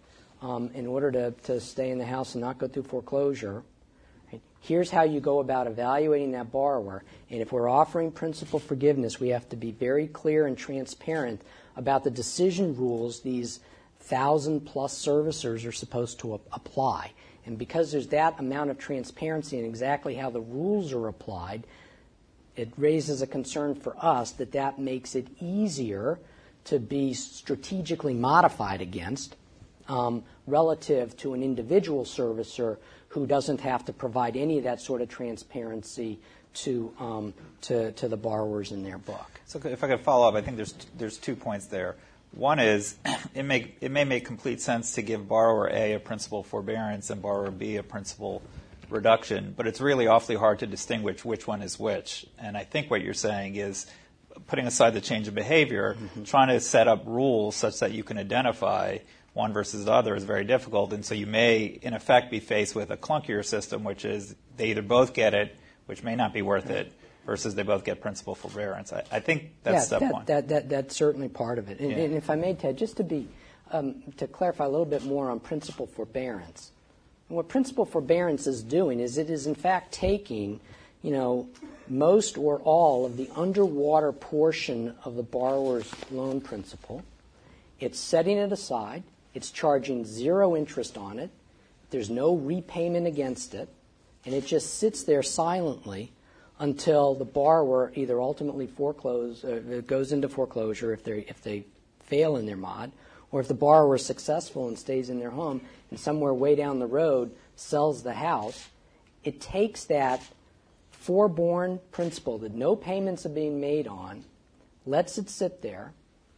um, in order to, to stay in the house and not go through foreclosure, right? Here's how you go about evaluating that borrower. And if we're offering principal forgiveness, we have to be very clear and transparent about the decision rules these thousand-plus servicers are supposed to a- apply. And because there's that amount of transparency in exactly how the rules are applied, it raises a concern for us that that makes it easier to be strategically modified against um, relative to an individual servicer who doesn't have to provide any of that sort of transparency to um, to, to the borrowers in their book. So if I could follow up, I think there's there's two points there. One is it may it may make complete sense to give borrower A a principal forbearance and borrower B a principal reduction, but it's really awfully hard to distinguish which one is which. And I think what you're saying is, putting aside the change of behavior, mm-hmm. trying to set up rules such that you can identify one versus the other is very difficult. And so you may, in effect, be faced with a clunkier system, which is they either both get it, which may not be worth it, versus they both get principal forbearance. I, I think that's yeah, step that, one. That, that, that's certainly part of it. And, yeah. and if I may, Ted, just to be um, to clarify a little bit more on principal forbearance. And what principal forbearance is doing is it is in fact taking, you know, most or all of the underwater portion of the borrower's loan principal. It's setting it aside. It's charging zero interest on it. There's no repayment against it. And it just sits there silently until the borrower either ultimately foreclose, uh, goes into foreclosure if they if they fail in their mod, or if the borrower is successful and stays in their home and somewhere way down the road sells the house. it takes that foreborn principal that no payments are being made on, lets it sit there,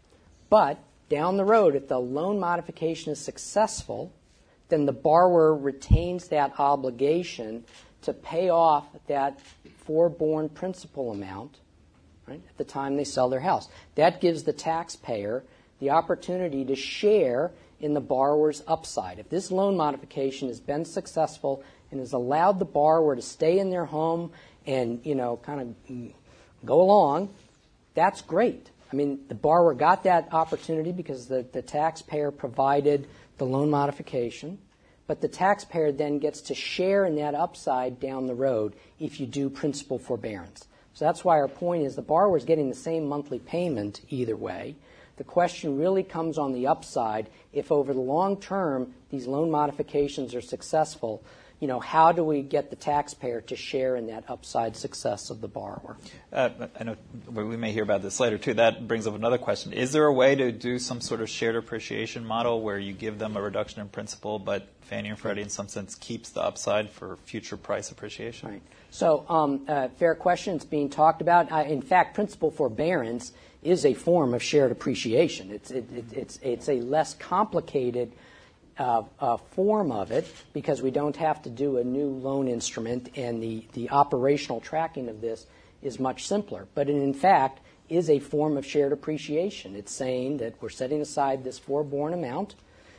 but down the road, if the loan modification is successful, then the borrower retains that obligation to pay off that foreborn principal amount, right, at the time they sell their house. That gives the taxpayer the opportunity to share in the borrower's upside. If this loan modification has been successful and has allowed the borrower to stay in their home and, you know, kind of go along, that's great. I mean, the borrower got that opportunity because the, the taxpayer provided the loan modification, but the taxpayer then gets to share in that upside down the road if you do principal forbearance. So that's why our point is the borrower is getting the same monthly payment either way. The question really comes on the upside. If over the long term these loan modifications are successful, you know, how do we get the taxpayer to share in that upside success of the borrower? Uh, I know we may hear about this later, too. That brings up another question. Is there a way to do some sort of shared appreciation model where you give them a reduction in principal, but Fannie and Freddie, in some sense, keeps the upside for future price appreciation? Right. So, um, uh, fair question. It's being talked about. Uh, in fact, principal forbearance is a form of shared appreciation. It's, it, it, it's, it's a less complicated Uh, uh, form of it because we don't have to do a new loan instrument, and the, the operational tracking of this is much simpler. But it, in fact, is a form of shared appreciation. It's saying that we're setting aside this foreborn amount,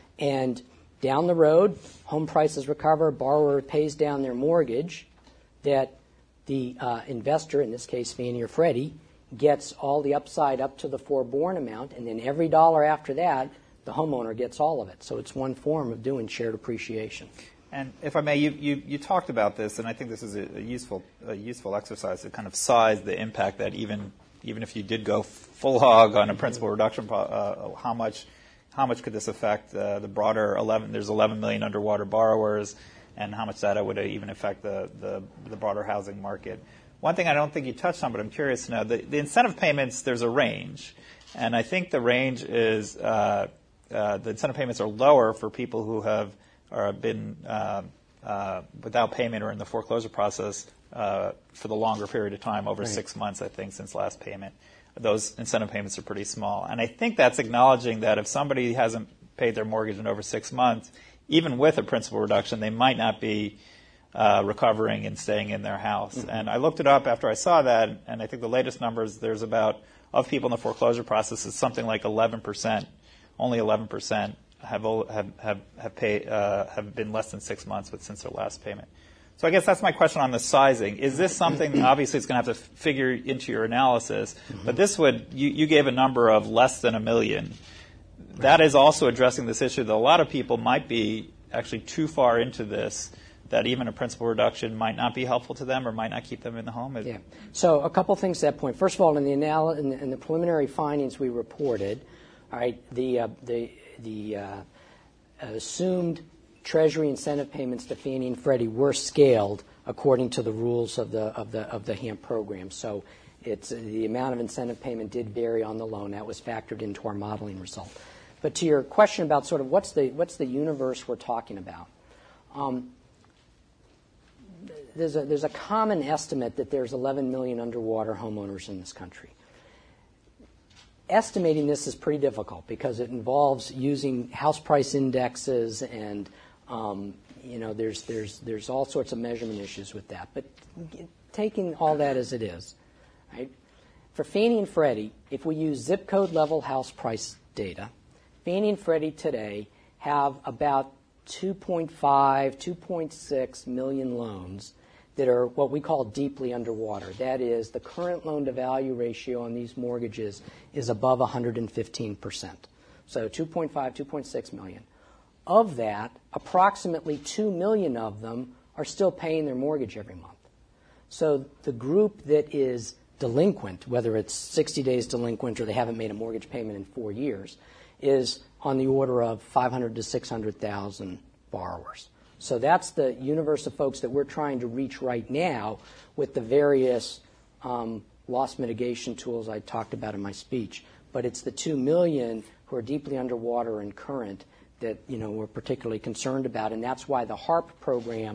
and down the road, home prices recover, borrower pays down their mortgage, that the uh, investor, in this case Fannie or Freddie, gets all the upside up to the foreborn amount, and then every dollar after that, the homeowner gets all of it. So it's one form of doing shared appreciation. And if I may, you, you, you talked about this, and I think this is a, a useful a useful exercise to kind of size the impact that even even if you did go full hog on a principal reduction, uh, how much how much could this affect uh, the broader eleven? There's eleven million underwater borrowers, and how much that would even affect the, the the broader housing market. One thing I don't think you touched on, but I'm curious to know, the, the incentive payments, there's a range, and I think the range is. Uh, Uh, the incentive payments are lower for people who have or been uh, uh, without payment or in the foreclosure process uh, for the longer period of time, over right. six months, I think, since last payment. Those incentive payments are pretty small. And I think that's acknowledging that if somebody hasn't paid their mortgage in over six months, even with a principal reduction, they might not be uh, recovering and staying in their house. Mm-hmm. And I looked it up after I saw that, and I think the latest numbers, there's about, of people in the foreclosure process, it's something like eleven percent. Only eleven percent have have have have, pay, uh, have been less than six months with since their last payment. So I guess that's my question on the sizing. Is this something? Obviously, it's going to have to figure into your analysis. Mm-hmm. But this would you, you gave a number of less than a million. Right. That is also addressing this issue that a lot of people might be actually too far into this, that even a principal reduction might not be helpful to them or might not keep them in the home. Yeah. So a couple things to that point. First of all, in the anal- in the, in the preliminary findings we reported. All right, the uh, the the uh, assumed Treasury incentive payments to Fannie and Freddie were scaled according to the rules of the of the of the HAMP program. So it's uh, the amount of incentive payment did vary on the loan. That was factored into our modeling result. But to your question about sort of what's the what's the universe we're talking about, um, there's a there's a common estimate that there's eleven million underwater homeowners in this country. Estimating this is pretty difficult because it involves using house price indexes, and um, you know there's there's there's all sorts of measurement issues with that. But taking all that as it is, right? For Fannie and Freddie, if we use zip code level house price data, Fannie and Freddie today have about two point five, two point six million loans that are what we call deeply underwater. That is, the current loan-to-value ratio on these mortgages is above one hundred fifteen percent. So two point five, two point six million. Of that, approximately two million of them are still paying their mortgage every month. So the group that is delinquent, whether it's sixty days delinquent or they haven't made a mortgage payment in four years, is on the order of five hundred to six hundred thousand borrowers. So that's the universe of folks that we're trying to reach right now with the various um, loss mitigation tools I talked about in my speech. But it's the two million who are deeply underwater and current that, you know, we're particularly concerned about, and that's why the HARP program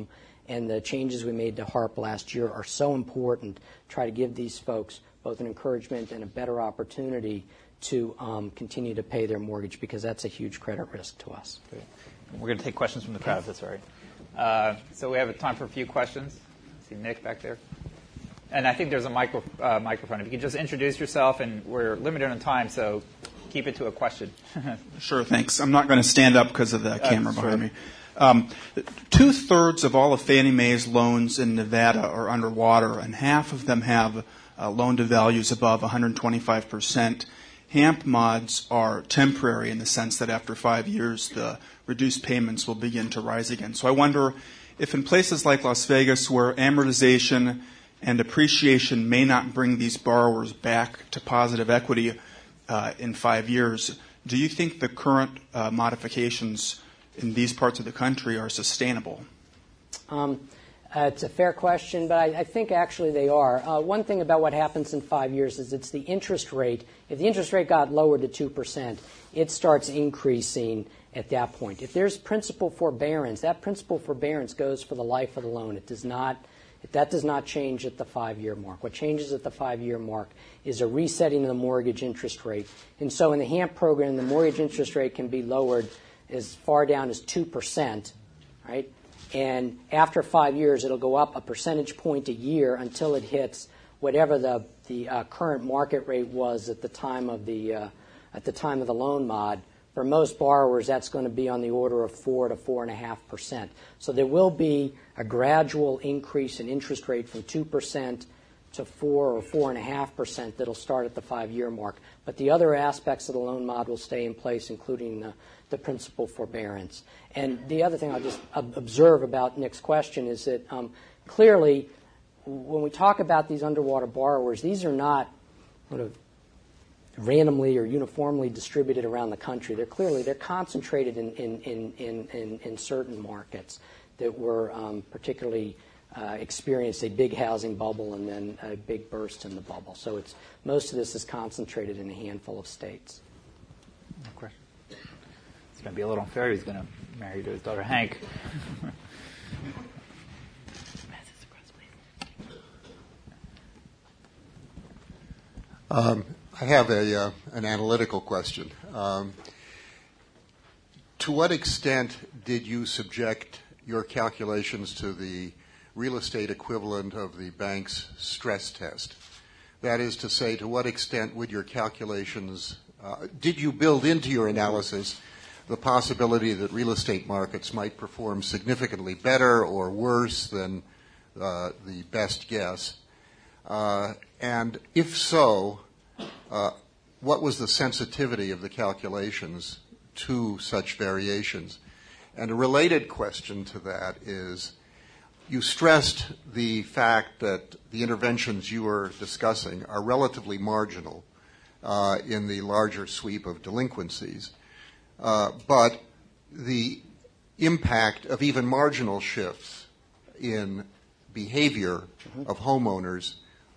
and the changes we made to HARP last year are so important to try to give these folks both an encouragement and a better opportunity to um, continue to pay their mortgage, because that's a huge credit risk to us. Great. We're going to take questions from the crowd, if that's all right. Uh, so we have time for a few questions. I see Nick back there. And I think there's a micro, uh, microphone. If you could just introduce yourself, and we're limited on time, so keep it to a question. Sure, thanks. I'm not going to stand up because of the camera uh, sure. behind me. Um, two-thirds of all of Fannie Mae's loans in Nevada are underwater, and half of them have uh, loan-to-values above one hundred twenty-five percent. HAMP mods are temporary in the sense that after five years, the reduced payments will begin to rise again. So I wonder if in places like Las Vegas, where amortization and appreciation may not bring these borrowers back to positive equity uh, in five years, do you think the current uh, modifications in these parts of the country are sustainable? Um, uh, it's a fair question, but I, I think actually they are. Uh, one thing about what happens in five years is it's the interest rate. If the interest rate got lowered to two percent, it starts increasing at that point. If there's principal forbearance, that principal forbearance goes for the life of the loan. It does not, that does not change at the five-year mark. What changes at the five-year mark is a resetting of the mortgage interest rate. And so in the HAMP program, the mortgage interest rate can be lowered as far down as two percent, right? And after five years, it'll go up a percentage point a year until it hits whatever the the uh, current market rate was at the time of the uh, at the time of the loan mod. For most borrowers, that's going to be on the order of four to four and a half percent. So there will be a gradual increase in interest rate from two percent to four or four and a half percent that'll start at the five-year mark. But the other aspects of the loan mod will stay in place, including the, the principal forbearance. And the other thing I'll just observe about Nick's question is that um, clearly, when we talk about these underwater borrowers, these are not sort of randomly or uniformly distributed around the country. They're clearly they're concentrated in in in in, in, in certain markets that were um, particularly uh, experienced a big housing bubble and then a big burst in the bubble. So it's most of this is concentrated in a handful of states. No question. It's going to be a little unfair. He's going to marry to his daughter Hank. Um, I have a uh, an analytical question. Um, to what extent did you subject your calculations to the real estate equivalent of the bank's stress test? That is to say, to what extent would your calculations, uh, did you build into your analysis the possibility that real estate markets might perform significantly better or worse than uh, the best guess? Uh, and if so, uh, what was the sensitivity of the calculations to such variations? And a related question to that is, you stressed the fact that the interventions you were discussing are relatively marginal uh, in the larger sweep of delinquencies, uh, but the impact of even marginal shifts in behavior of homeowners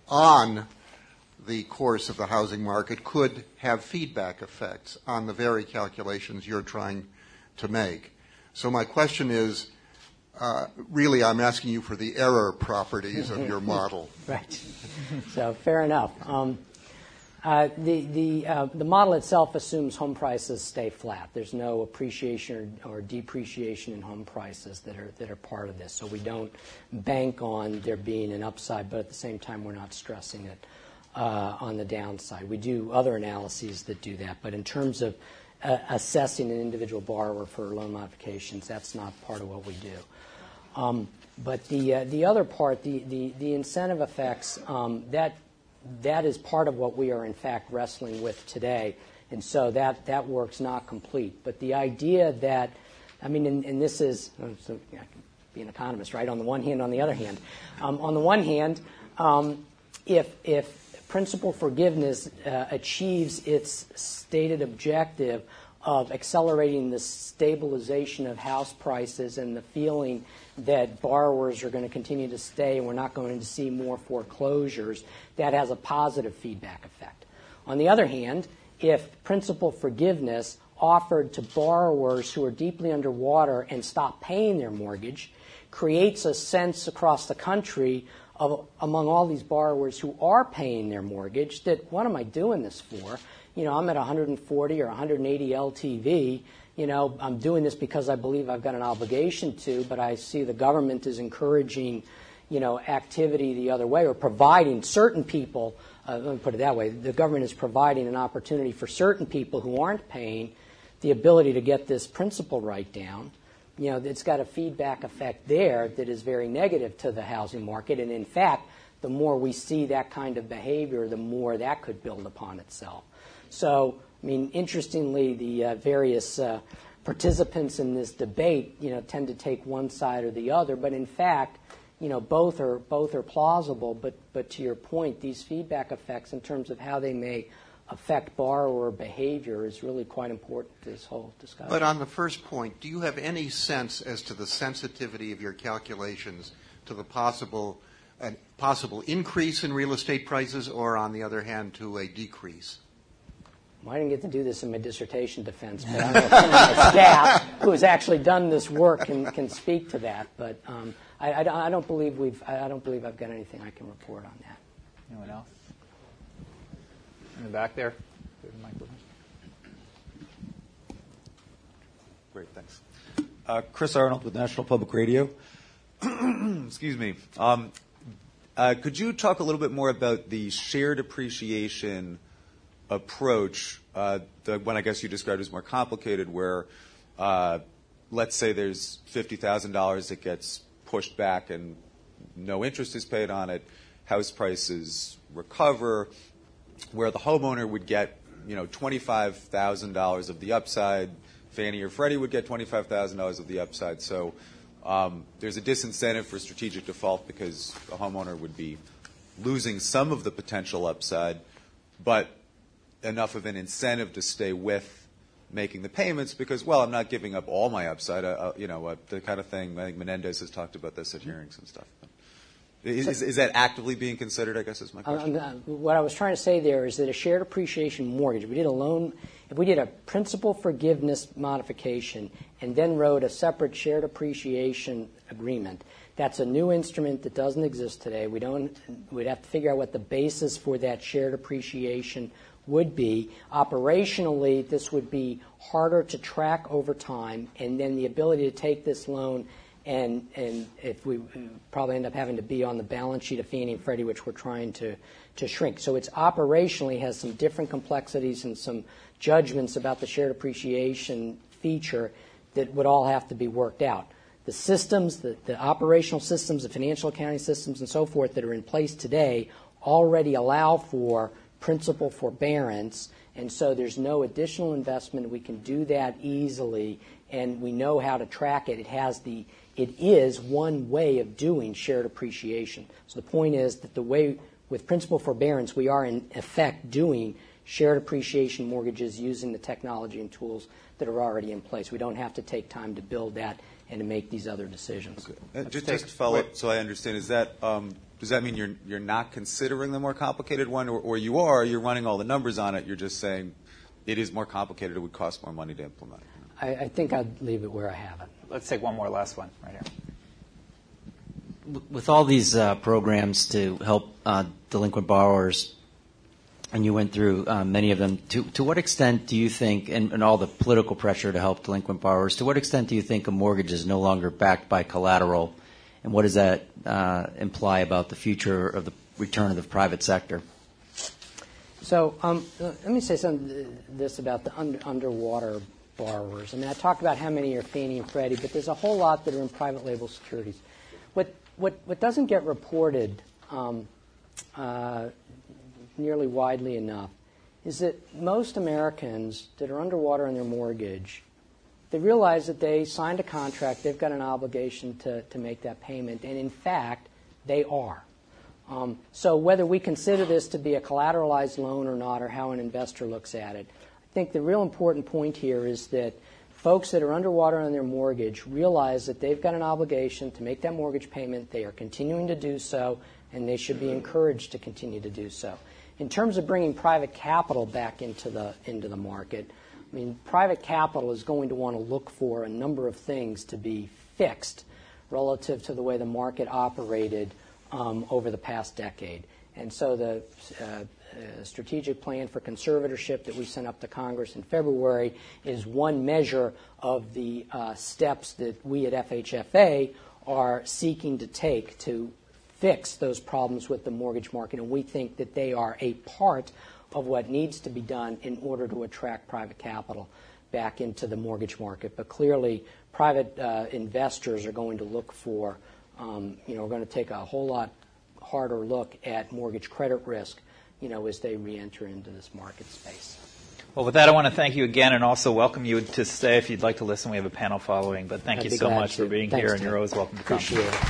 on the course of the housing market could have feedback effects on the very calculations you're trying to make. So my question is, uh, really I'm asking you for the error properties of your model. Right. So fair enough. Um, uh, the the uh, the model itself assumes home prices stay flat. There's no appreciation or, or depreciation in home prices that are that are part of this. So we don't bank on there being an upside, but at the same time we're not stressing it uh, on the downside. We do other analyses that do that, but in terms of uh, assessing an individual borrower for loan modifications, that's not part of what we do. Um, but the uh, the other part, the the, the incentive effects, um, that that is part of what we are in fact wrestling with today, and so that that work's not complete. But the idea that, I mean, and, and this is, so I can be an economist, right? On the one hand, on the other hand, um, on the one hand, um, if if principal forgiveness uh, achieves its stated objective of accelerating the stabilization of house prices and the feeling that borrowers are going to continue to stay and we're not going to see more foreclosures, that has a positive feedback effect. On the other hand, if principal forgiveness offered to borrowers who are deeply underwater and stop paying their mortgage creates a sense across the country of, among all these borrowers who are paying their mortgage, that what am I doing this for? You know, I'm at one hundred forty or one hundred eighty L T V. You know, I'm doing this because I believe I've got an obligation to, but I see the government is encouraging, you know, activity the other way, or providing certain people, uh, let me put it that way, the government is providing an opportunity for certain people who aren't paying the ability to get this principal write down. You know, it's got a feedback effect there that is very negative to the housing market. And in fact, the more we see that kind of behavior, the more that could build upon itself. So, I mean, interestingly, the uh, various uh, participants in this debate, you know, tend to take one side or the other. But in fact, you know, both are both are plausible. But but to your point, these feedback effects in terms of how they may affect borrower behavior is really quite important to this whole discussion. But on the first point, do you have any sense as to the sensitivity of your calculations to the possible uh, possible increase in real estate prices, or on the other hand, to a decrease? Well, I didn't get to do this in my dissertation defense, but I know my staff who has actually done this work can, can speak to that. But um, I, I, I don't believe we've. I don't believe I've got anything I can report on that. Anyone else? In the back there. Great, thanks. Uh, Chris Arnold with National Public Radio. Excuse me. Um, uh, could you talk a little bit more about the shared appreciation approach, uh, the one I guess you described as more complicated, where uh, let's say there's fifty thousand dollars that gets pushed back and no interest is paid on it, house prices recover, where the homeowner would get, you know, twenty-five thousand dollars of the upside, Fannie or Freddie would get twenty-five thousand dollars of the upside. So um, there's a disincentive for strategic default because the homeowner would be losing some of the potential upside, but enough of an incentive to stay with making the payments because, well, I'm not giving up all my upside, uh, uh, you know, uh, the kind of thing. I think Menendez has talked about this at hearings and stuff. Is, is, is that actively being considered, I guess, is my question? Um, what I was trying to say there is that a shared appreciation mortgage, if we did a loan, if we did a principal forgiveness modification and then wrote a separate shared appreciation agreement, that's a new instrument that doesn't exist today. We don't, we'd have to figure out what the basis for that shared appreciation would be. Operationally, this would be harder to track over time, and then the ability to take this loan and and if we probably end up having to be on the balance sheet of Fannie and Freddie, which we're trying to, to shrink. So it's operationally has some different complexities and some judgments about the shared appreciation feature that would all have to be worked out. The systems, the, the operational systems, the financial accounting systems and so forth that are in place today already allow for principal forbearance, and so there's no additional investment. We can do that easily, and we know how to track it. It has the It is one way of doing shared appreciation. So the point is that the way with principal forbearance, we are in effect doing shared appreciation mortgages using the technology and tools that are already in place. We don't have to take time to build that and to make these other decisions. Okay. Uh, just, just to follow up, so I understand, is that um, does that mean you're you're not considering the more complicated one, or, or you are? You're running all the numbers on it. You're just saying it is more complicated. It would cost more money to implement. I, I think I'd leave it where I have it. Let's take one more last one right here. With all these uh, programs to help uh, delinquent borrowers, and you went through uh, many of them, to, to what extent do you think, and, and all the political pressure to help delinquent borrowers, to what extent do you think a mortgage is no longer backed by collateral, and what does that uh, imply about the future of the return of the private sector? So um, let me say something this about the under, underwater borrowers. I mean, I talked about how many are Fannie and Freddie, but there's a whole lot that are in private label securities. What what what doesn't get reported um, uh, nearly widely enough is that most Americans that are underwater on their mortgage, they realize that they signed a contract, they've got an obligation to, to make that payment, and in fact, they are. Um, so whether we consider this to be a collateralized loan or not, or how an investor looks at it, I think the real important point here is that folks that are underwater on their mortgage realize that they've got an obligation to make that mortgage payment. They are continuing to do so, and they should be encouraged to continue to do so. In terms of bringing private capital back into the into the market, I mean, private capital is going to want to look for a number of things to be fixed relative to the way the market operated um, over the past decade. And so the uh, uh, strategic plan for conservatorship that we sent up to Congress in February is one measure of the uh, steps that we at F H F A are seeking to take to fix those problems with the mortgage market. And we think that they are a part of what needs to be done in order to attract private capital back into the mortgage market. But clearly, private uh, investors are going to look for, um, you know, are going to take a whole lot harder look at mortgage credit risk, you know, as they re-enter into this market space. Well, with that, I want to thank you again and also welcome you to stay if you'd like to listen. We have a panel following, but thank I'd you be so glad much to. for being Thanks, here, and Tim. you're always welcome to come. Appreciate it.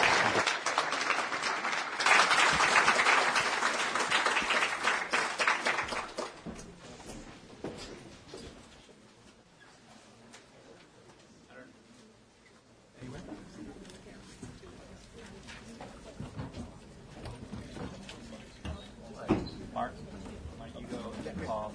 Mark, why don't you go and Paul?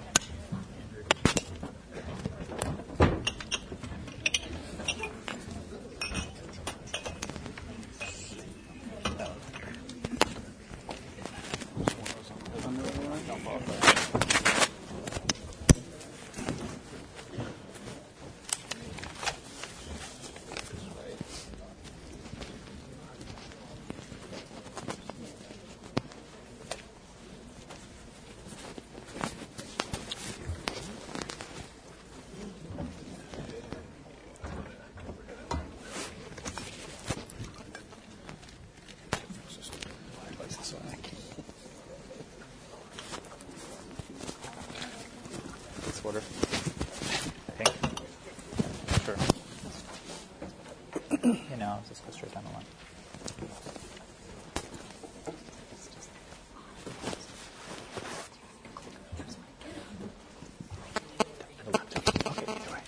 Order. Pink. Sure. You know, just go straight down the line. Okay, either way.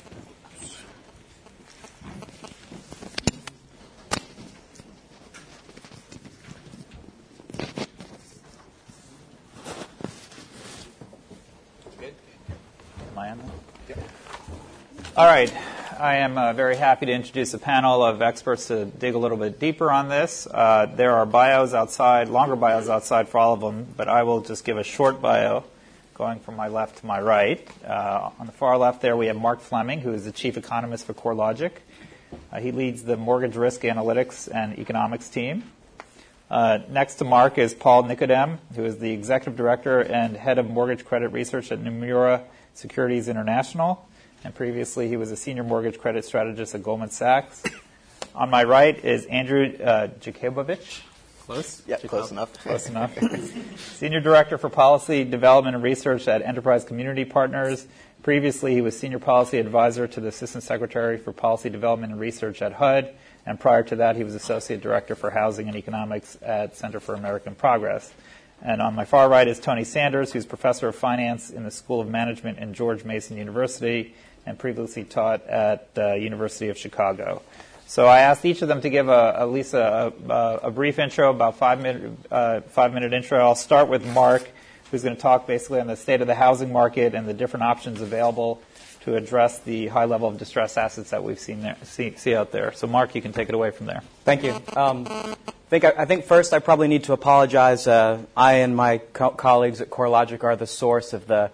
Am I on there? Yep. All right. I am uh, very happy to introduce a panel of experts to dig a little bit deeper on this. Uh, there are bios outside, longer bios outside for all of them, but I will just give a short bio going from my left to my right. Uh, on the far left there, we have Mark Fleming, who is the chief economist for CoreLogic. Uh, he leads the mortgage risk analytics and economics team. Uh, next to Mark is Paul Nicodem, who is the executive director and head of mortgage credit research at Nomura Securities International, and previously he was a senior mortgage credit strategist at Goldman Sachs. On my right is Andrew uh, Jakubowicz. Close? Yeah, Jacob- close enough. Close enough. Senior director for policy development and research at Enterprise Community Partners. Previously, he was senior policy advisor to the assistant secretary for policy development and research at H U D, and prior to that, he was associate director for housing and economics at Center for American Progress. And on my far right is Tony Sanders, who's professor of finance in the School of Management in George Mason University and previously taught at the uh, University of Chicago. So I asked each of them to give a, at least a, a, a brief intro, about five minute, uh, five minute intro. I'll start with Mark, who's going to talk basically on the state of the housing market and the different options available to address the high level of distressed assets that we've seen there, see, see out there. So Mark, you can take it away from there. Thank you. Um, I think I think first I probably need to apologize. Uh, I and my co- colleagues at CoreLogic are the source of the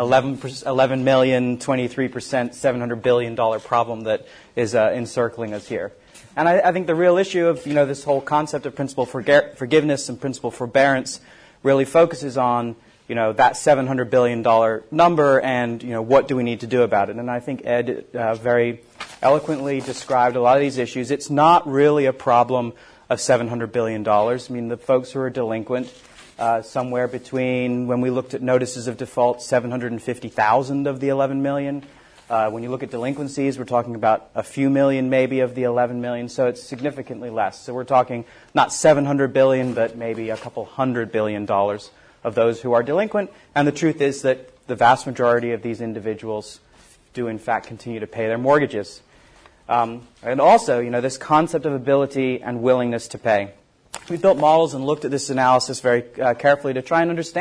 eleven million, twenty-three percent, seven hundred billion dollars problem that is uh, encircling us here. And I, I think the real issue of you know this whole concept of principal forga- forgiveness and principal forbearance really focuses on you know that seven hundred billion dollars number and you know what do we need to do about it. And I think Ed uh, very eloquently described a lot of these issues. It's not really a problem of seven hundred billion dollars. I mean, the folks who are delinquent, uh, somewhere between, when we looked at notices of default, seven hundred fifty thousand of the eleven million. Uh, when you look at delinquencies, we're talking about a few million maybe of the eleven million, so it's significantly less. So we're talking not seven hundred billion, but maybe a couple hundred billion dollars of those who are delinquent. And the truth is that the vast majority of these individuals do, in fact, continue to pay their mortgages. Um, and also, you know, this concept of ability and willingness to pay. We built models and looked at this analysis very uh, carefully to try and understand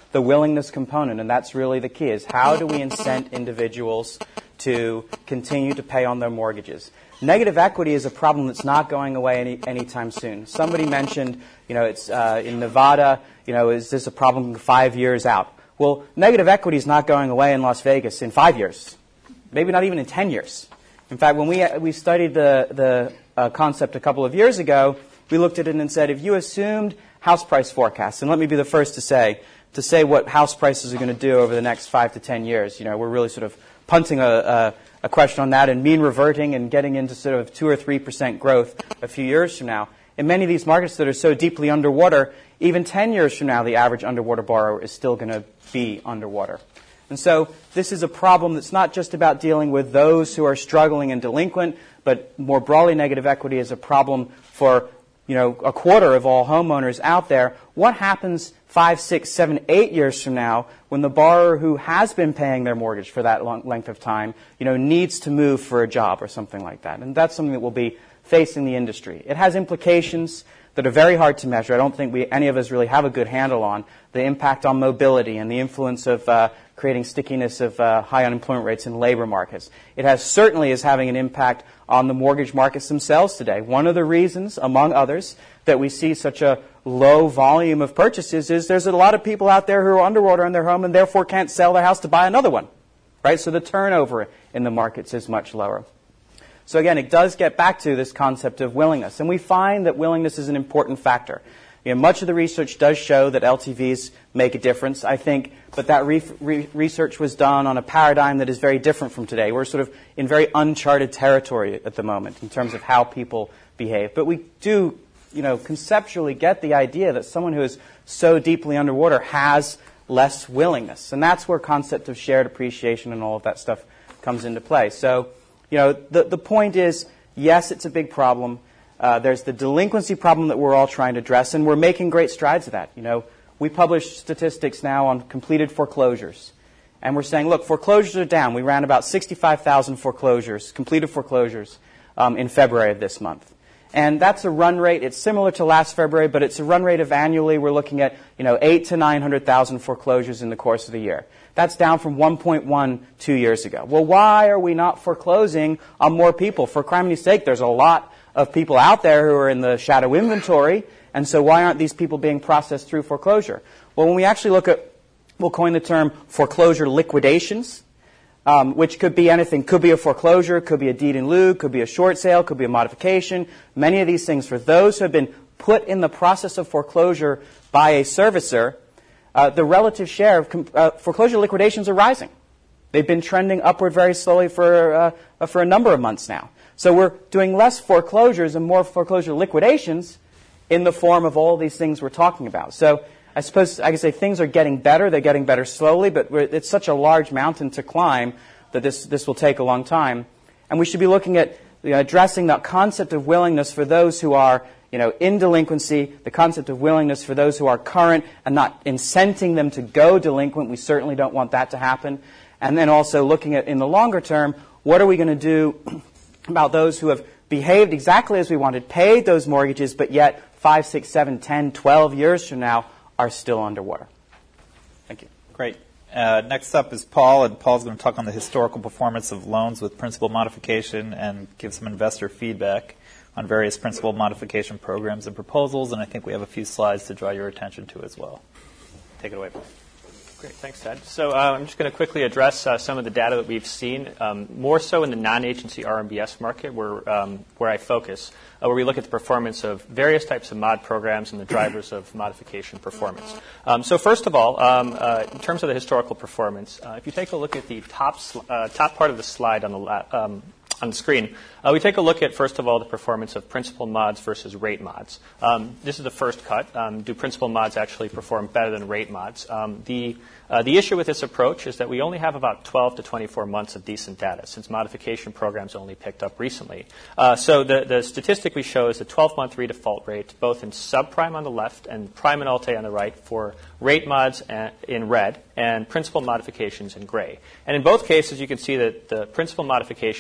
the willingness component, and that's really the key, is how do we incent individuals to continue to pay on their mortgages? Negative equity is a problem that's not going away any anytime soon. Somebody mentioned, you know, it's uh, in Nevada, you know, is this a problem five years out? Well, negative equity is not going away in Las Vegas in five years, maybe not even in ten years. In fact, when we we studied the the uh, concept a couple of years ago, we looked at it and said, if you assumed house price forecasts, and let me be the first to say, to say what house prices are going to do over the next five to ten years, you know, we're really sort of punting a, a, a question on that and mean reverting and getting into sort of two or three percent growth a few years from now. In many of these markets that are so deeply underwater, even ten years from now, the average underwater borrower is still going to be underwater. And so this is a problem that's not just about dealing with those who are struggling and delinquent, but more broadly, negative equity is a problem for, you know, a quarter of all homeowners out there. What happens five, six, seven, eight years from now when the borrower who has been paying their mortgage for that long length of time, you know, needs to move for a job or something like that? And that's something that will be facing the industry. It has implications that are very hard to measure. I don't think we, any of us really have a good handle on the impact on mobility and the influence of uh, creating stickiness of uh, high unemployment rates in labor markets. It has certainly is having an impact on the mortgage markets themselves today. One of the reasons, among others, that we see such a low volume of purchases is there's a lot of people out there who are underwater in their home and therefore can't sell their house to buy another one, right? So the turnover in the markets is much lower. So again, it does get back to this concept of willingness. And we find that willingness is an important factor. You know, much of the research does show that L T Vs make a difference, I think, but that re- re- research was done on a paradigm that is very different from today. We're sort of in very uncharted territory at the moment in terms of how people behave. But we do, you know, conceptually get the idea that someone who is so deeply underwater has less willingness. And that's where concept of shared appreciation and all of that stuff comes into play. So, you know, the, the point is, yes, it's a big problem. Uh, there's the delinquency problem that we're all trying to address, and we're making great strides at that. You know, we publish statistics now on completed foreclosures. And we're saying, look, foreclosures are down. We ran about sixty-five thousand foreclosures, completed foreclosures, um, in February of this month. And that's a run rate. It's similar to last February, but it's a run rate of annually. We're looking at, you know, eight to nine hundred thousand foreclosures in the course of the year. That's down from one point one two years ago. Well, why are we not foreclosing on more people? For criminy's sake, there's a lot of people out there who are in the shadow inventory, and so why aren't these people being processed through foreclosure? Well, when we actually look at, we'll coin the term foreclosure liquidations, um, which could be anything. Could be a foreclosure, could be a deed in lieu, could be a short sale, could be a modification. Many of these things, for those who have been put in the process of foreclosure by a servicer, Uh, the relative share of com- uh, foreclosure liquidations are rising. They've been trending upward very slowly for uh, for a number of months now. So we're doing less foreclosures and more foreclosure liquidations in the form of all these things we're talking about. So I suppose I can say things are getting better. They're getting better slowly, but we're, it's such a large mountain to climb that this this will take a long time. And we should be looking at, you know, addressing the concept of willingness for those who are, you know, in delinquency, the concept of willingness for those who are current and not incenting them to go delinquent. We certainly don't want that to happen. And then also looking at, in the longer term, what are we going to do about those who have behaved exactly as we wanted, paid those mortgages, but yet five, six, seven, ten, twelve years from now are still underwater. Thank you. Great. Uh, next up is Paul, and Paul's going to talk on the historical performance of loans with principal modification and give some investor feedback on various principal modification programs and proposals, and I think we have a few slides to draw your attention to as well. Take it away, Paul. Great, thanks, Ted. So uh, I'm just going to quickly address uh, some of the data that we've seen, um, more so in the non-agency R M B S market, where um, where I focus, uh, where we look at the performance of various types of mod programs and the drivers of modification performance. Um, so first of all, um, uh, in terms of the historical performance, uh, if you take a look at the top sl- uh, top part of the slide on the la- um, on the screen, uh, we take a look at, first of all, the performance of principal mods versus rate mods. Um, this is the first cut. Um, do principal mods actually perform better than rate mods? Um, the uh, the issue with this approach is that we only have about twelve to twenty-four months of decent data, since modification programs only picked up recently. Uh, so the, the statistic we show is the twelve-month redefault rate, both in subprime on the left and prime and alt-A on the right, for rate mods in red and principal modifications in gray. And in both cases, you can see that the principal modifications tend to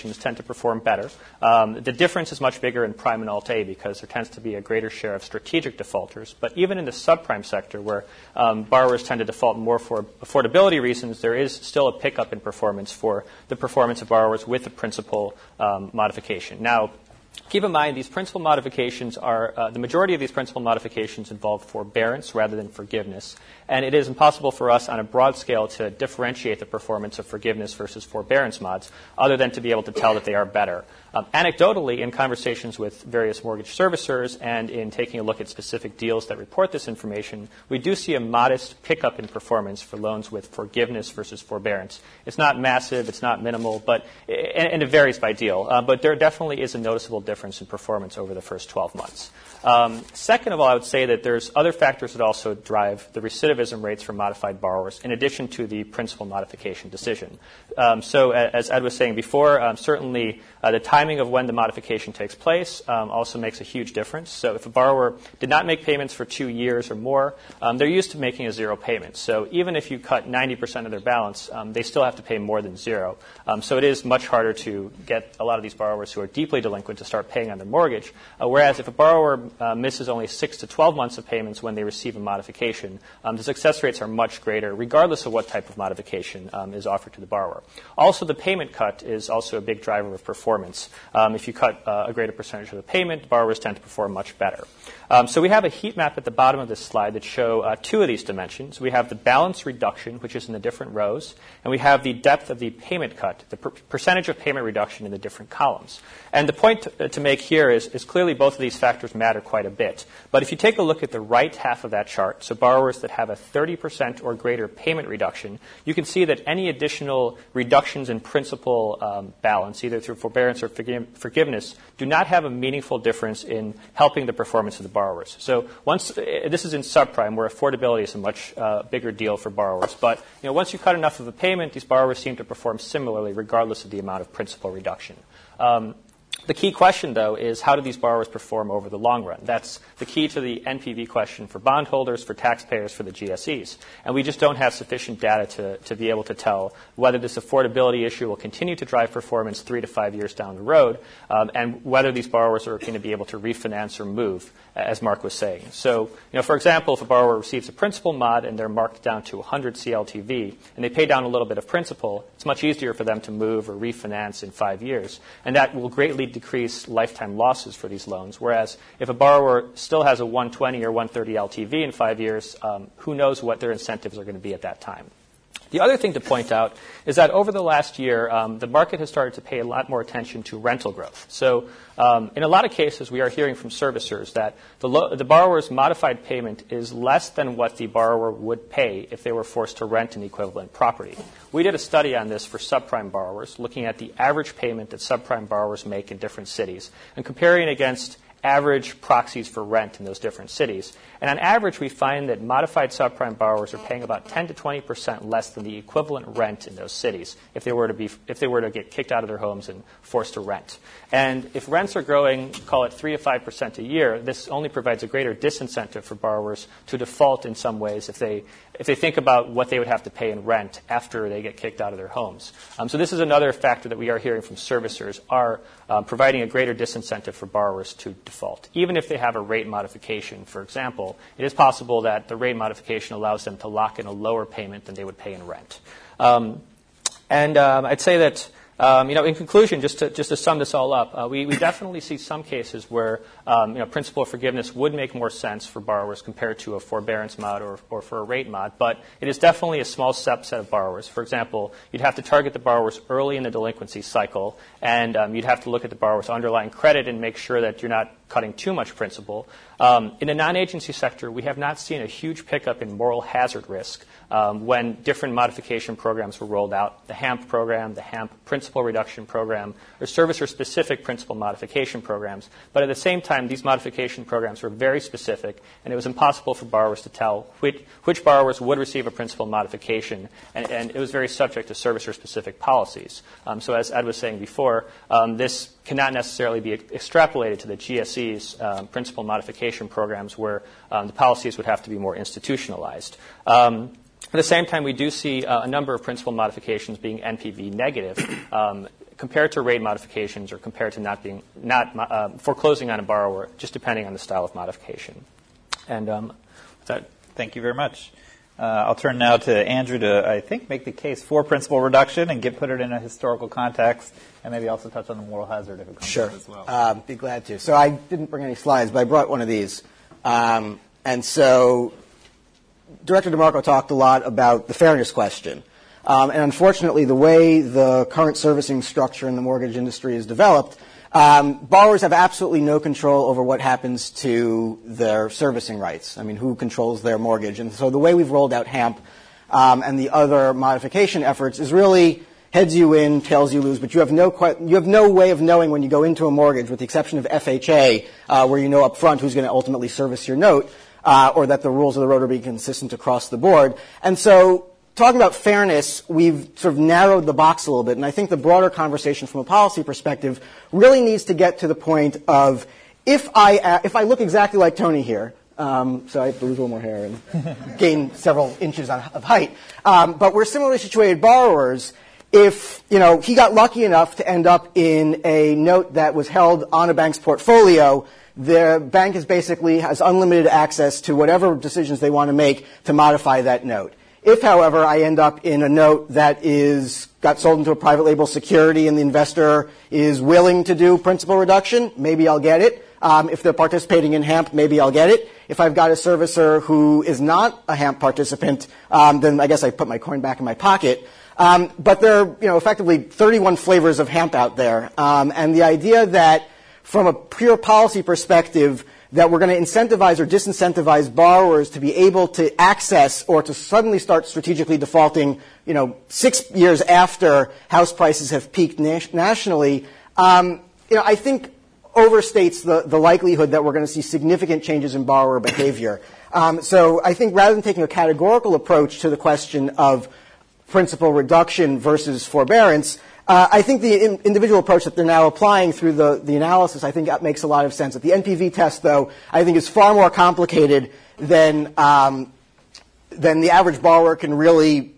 perform better. Um, the difference is much bigger in prime and alt-A because there tends to be a greater share of strategic defaulters. But even in the subprime sector, where um, borrowers tend to default more for affordability reasons, there is still a pickup in performance for the performance of borrowers with the principal um, modification. Now, keep in mind, these principal modifications are, uh, the majority of these principal modifications involve forbearance rather than forgiveness. And it is impossible for us on a broad scale to differentiate the performance of forgiveness versus forbearance mods, other than to be able to tell that they are better. Um, anecdotally, in conversations with various mortgage servicers and in taking a look at specific deals that report this information, we do see a modest pickup in performance for loans with forgiveness versus forbearance. It's not massive, it's not minimal, but and, and it varies by deal. Uh, but there definitely is a noticeable difference in performance over the first twelve months. Um, second of all, I would say that there's other factors that also drive the recidivism rates for modified borrowers, in addition to the principal modification decision. Um, so, as Ed was saying before, um, certainly uh, the timing of when the modification takes place um, also makes a huge difference. So, if a borrower did not make payments for two years or more, um, they're used to making a zero payment. So, even if you cut ninety percent of their balance, um, they still have to pay more than zero. Um, so, it is much harder to get a lot of these borrowers who are deeply delinquent to start paying on their mortgage. Uh, whereas, if a borrower Uh, misses only six to twelve months of payments when they receive a modification, um, the success rates are much greater, regardless of what type of modification um, is offered to the borrower. Also, the payment cut is also a big driver of performance. Um, if you cut uh, a greater percentage of the payment, borrowers tend to perform much better. Um, so we have a heat map at the bottom of this slide that show uh, two of these dimensions. We have the balance reduction, which is in the different rows, and we have the depth of the payment cut, the per- percentage of payment reduction in the different columns. And the point to, to make here is, is clearly both of these factors matter quite a bit. But if you take a look at the right half of that chart, so borrowers that have a thirty percent or greater payment reduction, you can see that any additional reductions in principal um, balance, either through forbearance or forgive- forgiveness, do not have a meaningful difference in helping the performance of the borrowers. So once uh, this is in subprime, where affordability is a much uh, bigger deal for borrowers. But you know, once you cut enough of a payment, these borrowers seem to perform similarly, regardless of the amount of principal reduction. Um, The key question, though, is how do these borrowers perform over the long run? That's the key to the N P V question for bondholders, for taxpayers, for the G S Es. And we just don't have sufficient data to, to be able to tell whether this affordability issue will continue to drive performance three to five years down the road, um, and whether these borrowers are going to be able to refinance or move, as Mark was saying. So, you know, for example, if a borrower receives a principal mod and they're marked down to one hundred C L T V and they pay down a little bit of principal, it's much easier for them to move or refinance in five years. And that will greatly decrease lifetime losses for these loans. Whereas if a borrower still has a one twenty or one thirty L T V in five years, um, who knows what their incentives are going to be at that time. The other thing to point out is that over the last year, um, the market has started to pay a lot more attention to rental growth. So um, in a lot of cases, we are hearing from servicers that the, lo- the borrower's modified payment is less than what the borrower would pay if they were forced to rent an equivalent property. We did a study on this for subprime borrowers, looking at the average payment that subprime borrowers make in different cities and comparing it against average proxies for rent in those different cities. And on average, we find that modified subprime borrowers are paying about ten to twenty percent less than the equivalent rent in those cities if they were to be if they were to get kicked out of their homes and forced to rent. And if rents are growing, call it three to five percent a year, this only provides a greater disincentive for borrowers to default in some ways if they if they think about what they would have to pay in rent after they get kicked out of their homes. Um, so this is another factor that we are hearing from servicers are uh, providing a greater disincentive for borrowers to default. Even if they have a rate modification, for example, it is possible that the rate modification allows them to lock in a lower payment than they would pay in rent. Um, and um, I'd say that Um, you know, in conclusion, just to, just to sum this all up, uh, we, we definitely see some cases where, um, you know, principal forgiveness would make more sense for borrowers compared to a forbearance mod or, or for a rate mod, but it is definitely a small subset of borrowers. For example, you'd have to target the borrowers early in the delinquency cycle, and um, you'd have to look at the borrower's underlying credit and make sure that you're not cutting too much principal. Um, in the non-agency sector, we have not seen a huge pickup in moral hazard risk um, when different modification programs were rolled out. The HAMP program, the HAMP principal reduction program, or servicer-specific principal modification programs. But at the same time, these modification programs were very specific, and it was impossible for borrowers to tell which, which borrowers would receive a principal modification, and, and it was very subject to servicer-specific policies. Um, so as Ed was saying before, um, this cannot necessarily be extrapolated to the G S Es um, principal modification programs where um, the policies would have to be more institutionalized. Um, At the same time, we do see uh, a number of principal modifications being N P V negative. Um, compared to rate modifications or compared to not being not uh, foreclosing on a borrower, just depending on the style of modification. And um, with that, thank you very much. Uh, I'll turn now to Andrew to, I think, make the case for principal reduction and get put it in a historical context, and maybe also touch on the moral hazard if it comes sure. up as well. Uh, be glad to. So I didn't bring any slides, but I brought one of these. Um, and so Director DeMarco talked a lot about the fairness question. Um, and unfortunately, the way the current servicing structure in the mortgage industry is developed, um, borrowers have absolutely no control over what happens to their servicing rights. I mean, who controls their mortgage? And so the way we've rolled out HAMP um, and the other modification efforts is really heads you in, tails you lose, but you have no que- you have no way of knowing when you go into a mortgage, with the exception of F H A, uh, where you know up front who's going to ultimately service your note, uh, or that the rules of the road are being consistent across the board. And so talking about fairness, we've sort of narrowed the box a little bit, and I think the broader conversation from a policy perspective really needs to get to the point of if I uh, if I look exactly like Tony here, um, so I have to lose a little more hair and gain several inches on, of height, um, but we're similarly situated borrowers. If you know he got lucky enough to end up in a note that was held on a bank's portfolio, the bank is basically has unlimited access to whatever decisions they want to make to modify that note. If, however, I end up in a note that is got sold into a private label security and the investor is willing to do principal reduction, maybe I'll get it. Um, if they're participating in HAMP, maybe I'll get it. If I've got a servicer who is not a HAMP participant, um, then I guess I put my coin back in my pocket. Um, but there are, you know, effectively thirty-one flavors of HAMP out there. Um, and the idea that from a pure policy perspective, that we're going to incentivize or disincentivize borrowers to be able to access or to suddenly start strategically defaulting, you know, six years after house prices have peaked na- nationally, um, you know, I think overstates the, the likelihood that we're going to see significant changes in borrower behavior. Um, so I think rather than taking a categorical approach to the question of principal reduction versus forbearance, Uh, I think the in, individual approach that they're now applying through the, the analysis, I think that makes a lot of sense. The N P V test, though, I think is far more complicated than um, than the average borrower can really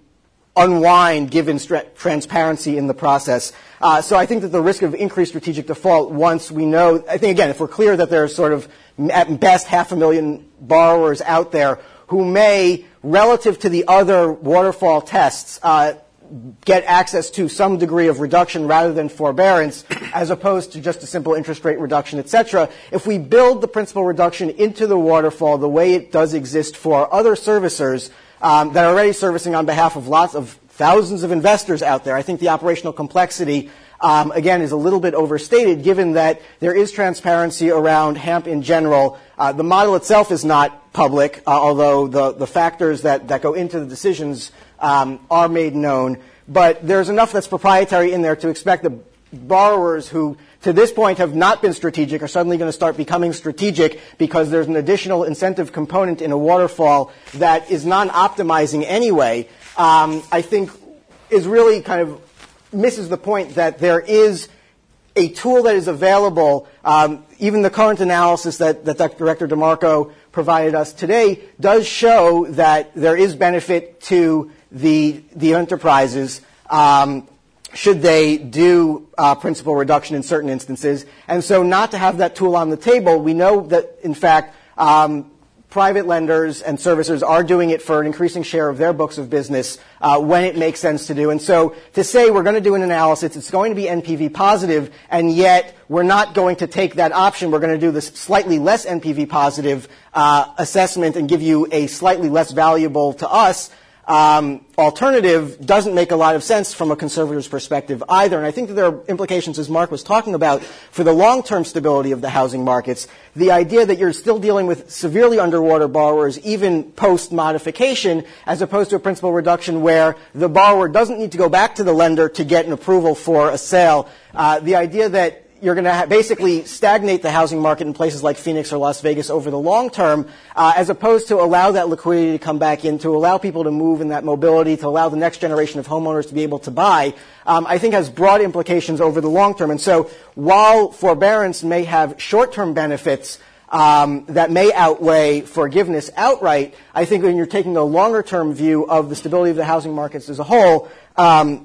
unwind given stra- transparency in the process. Uh, so I think that the risk of increased strategic default, once we know, I think, again, if we're clear that there's sort of at best half a million borrowers out there who may, relative to the other waterfall tests, uh, get access to some degree of reduction rather than forbearance, as opposed to just a simple interest rate reduction, et cetera. If we build the principal reduction into the waterfall the way it does exist for other servicers um, that are already servicing on behalf of lots of thousands of investors out there, I think the operational complexity, um, again, is a little bit overstated, given that there is transparency around HAMP in general. Uh, the model itself is not public, uh, although the, the factors that, that go into the decisions Um, are made known, but there's enough that's proprietary in there to expect the borrowers who to this point have not been strategic are suddenly going to start becoming strategic because there's an additional incentive component in a waterfall that is non-optimizing anyway, um, I think is really kind of misses the point that there is a tool that is available. Um, even the current analysis that, that Director DeMarco provided us today does show that there is benefit to the the enterprises um, should they do uh, principal reduction in certain instances. And so not to have that tool on the table, we know that, in fact, um, private lenders and servicers are doing it for an increasing share of their books of business uh, when it makes sense to do. And so to say we're going to do an analysis, it's going to be N P V positive, and yet we're not going to take that option. We're going to do this slightly less N P V positive uh, assessment and give you a slightly less valuable to us Um, alternative doesn't make a lot of sense from a conservator's perspective either. And I think that there are implications, as Mark was talking about, for the long-term stability of the housing markets. The idea that you're still dealing with severely underwater borrowers even post-modification, as opposed to a principal reduction where the borrower doesn't need to go back to the lender to get an approval for a sale. Uh, the idea that you're going to ha- basically stagnate the housing market in places like Phoenix or Las Vegas over the long term, uh, as opposed to allow that liquidity to come back in, to allow people to move in that mobility, to allow the next generation of homeowners to be able to buy, um, I think has broad implications over the long term. And so while forbearance may have short-term benefits um, that may outweigh forgiveness outright, I think when you're taking a longer-term view of the stability of the housing markets as a whole, um,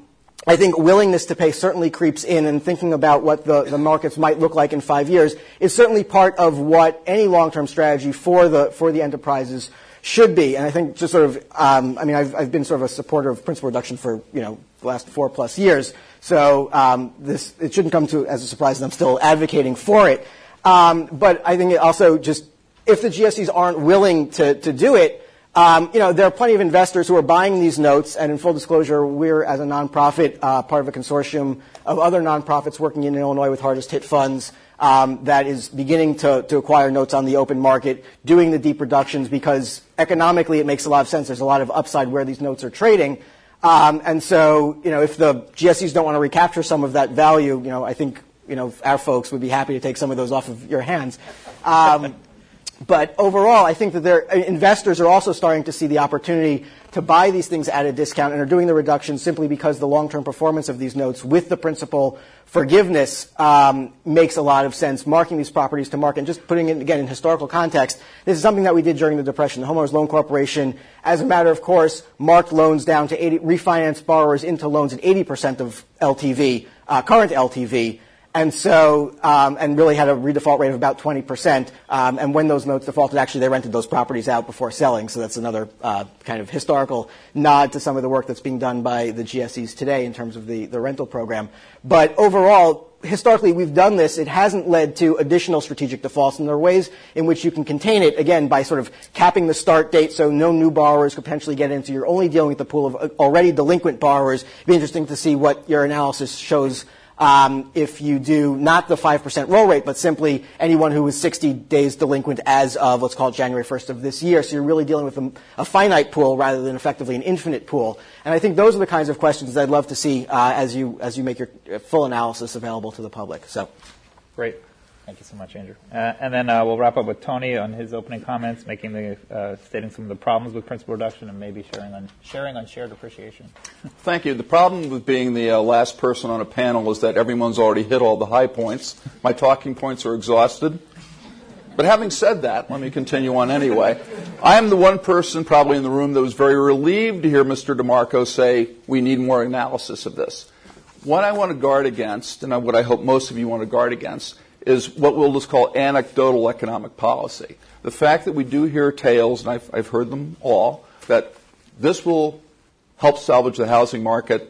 I think willingness to pay certainly creeps in, and thinking about what the, the markets might look like in five years is certainly part of what any long-term strategy for the for the enterprises should be. And I think just sort of, um, I mean, I've, I've been sort of a supporter of principal reduction for, you know, the last four plus years. So um, this it shouldn't come to as a surprise that I'm still advocating for it. Um, but I think it also just, if the G S Es aren't willing to, to do it, Um, you know, there are plenty of investors who are buying these notes, and in full disclosure, we're, as a nonprofit, uh, part of a consortium of other nonprofits working in Illinois with hardest hit funds um, that is beginning to, to acquire notes on the open market, doing the deep reductions because economically it makes a lot of sense. There's a lot of upside where these notes are trading. Um, and so, you know, if the G S Es don't want to recapture some of that value, you know, I think, you know, our folks would be happy to take some of those off of your hands. Um, But overall, I think that their investors are also starting to see the opportunity to buy these things at a discount and are doing the reduction simply because the long-term performance of these notes with the principal forgiveness um, makes a lot of sense. Marking these properties to market and just putting it, again, in historical context, this is something that we did during the Depression. The Homeowners Loan Corporation, as a matter of course, marked loans down to eighty, refinanced borrowers into loans at eighty percent of L T V, uh, current L T V. And so, um, and really had a redefault rate of about twenty percent. Um, and when those notes defaulted, actually they rented those properties out before selling. So that's another uh, kind of historical nod to some of the work that's being done by the G S Es today in terms of the, the rental program. But overall, historically we've done this. It hasn't led to additional strategic defaults. And there are ways in which you can contain it, again, by sort of capping the start date so no new borrowers could potentially get into. You're only dealing with the pool of already delinquent borrowers. It'd be interesting to see what your analysis shows. Um, if you do not the five percent roll rate, but simply anyone who was sixty days delinquent as of, let's call it January first of this year. So you're really dealing with a, a finite pool rather than effectively an infinite pool. And I think those are the kinds of questions that I'd love to see uh, as you as you make your full analysis available to the public. So, great. Thank you so much, Andrew. Uh, and then uh, we'll wrap up with Tony on his opening comments, making the uh, stating some of the problems with principal reduction and maybe sharing on sharing on shared appreciation. Thank you. The problem with being the uh, last person on a panel is that everyone's already hit all the high points. My talking points are exhausted. But having said that, let me continue on anyway. I am the one person probably in the room that was very relieved to hear Mister DeMarco say we need more analysis of this. What I want to guard against, and what I hope most of you want to guard against, is what we'll just call anecdotal economic policy. The fact that we do hear tales, and I've, I've heard them all, that this will help salvage the housing market,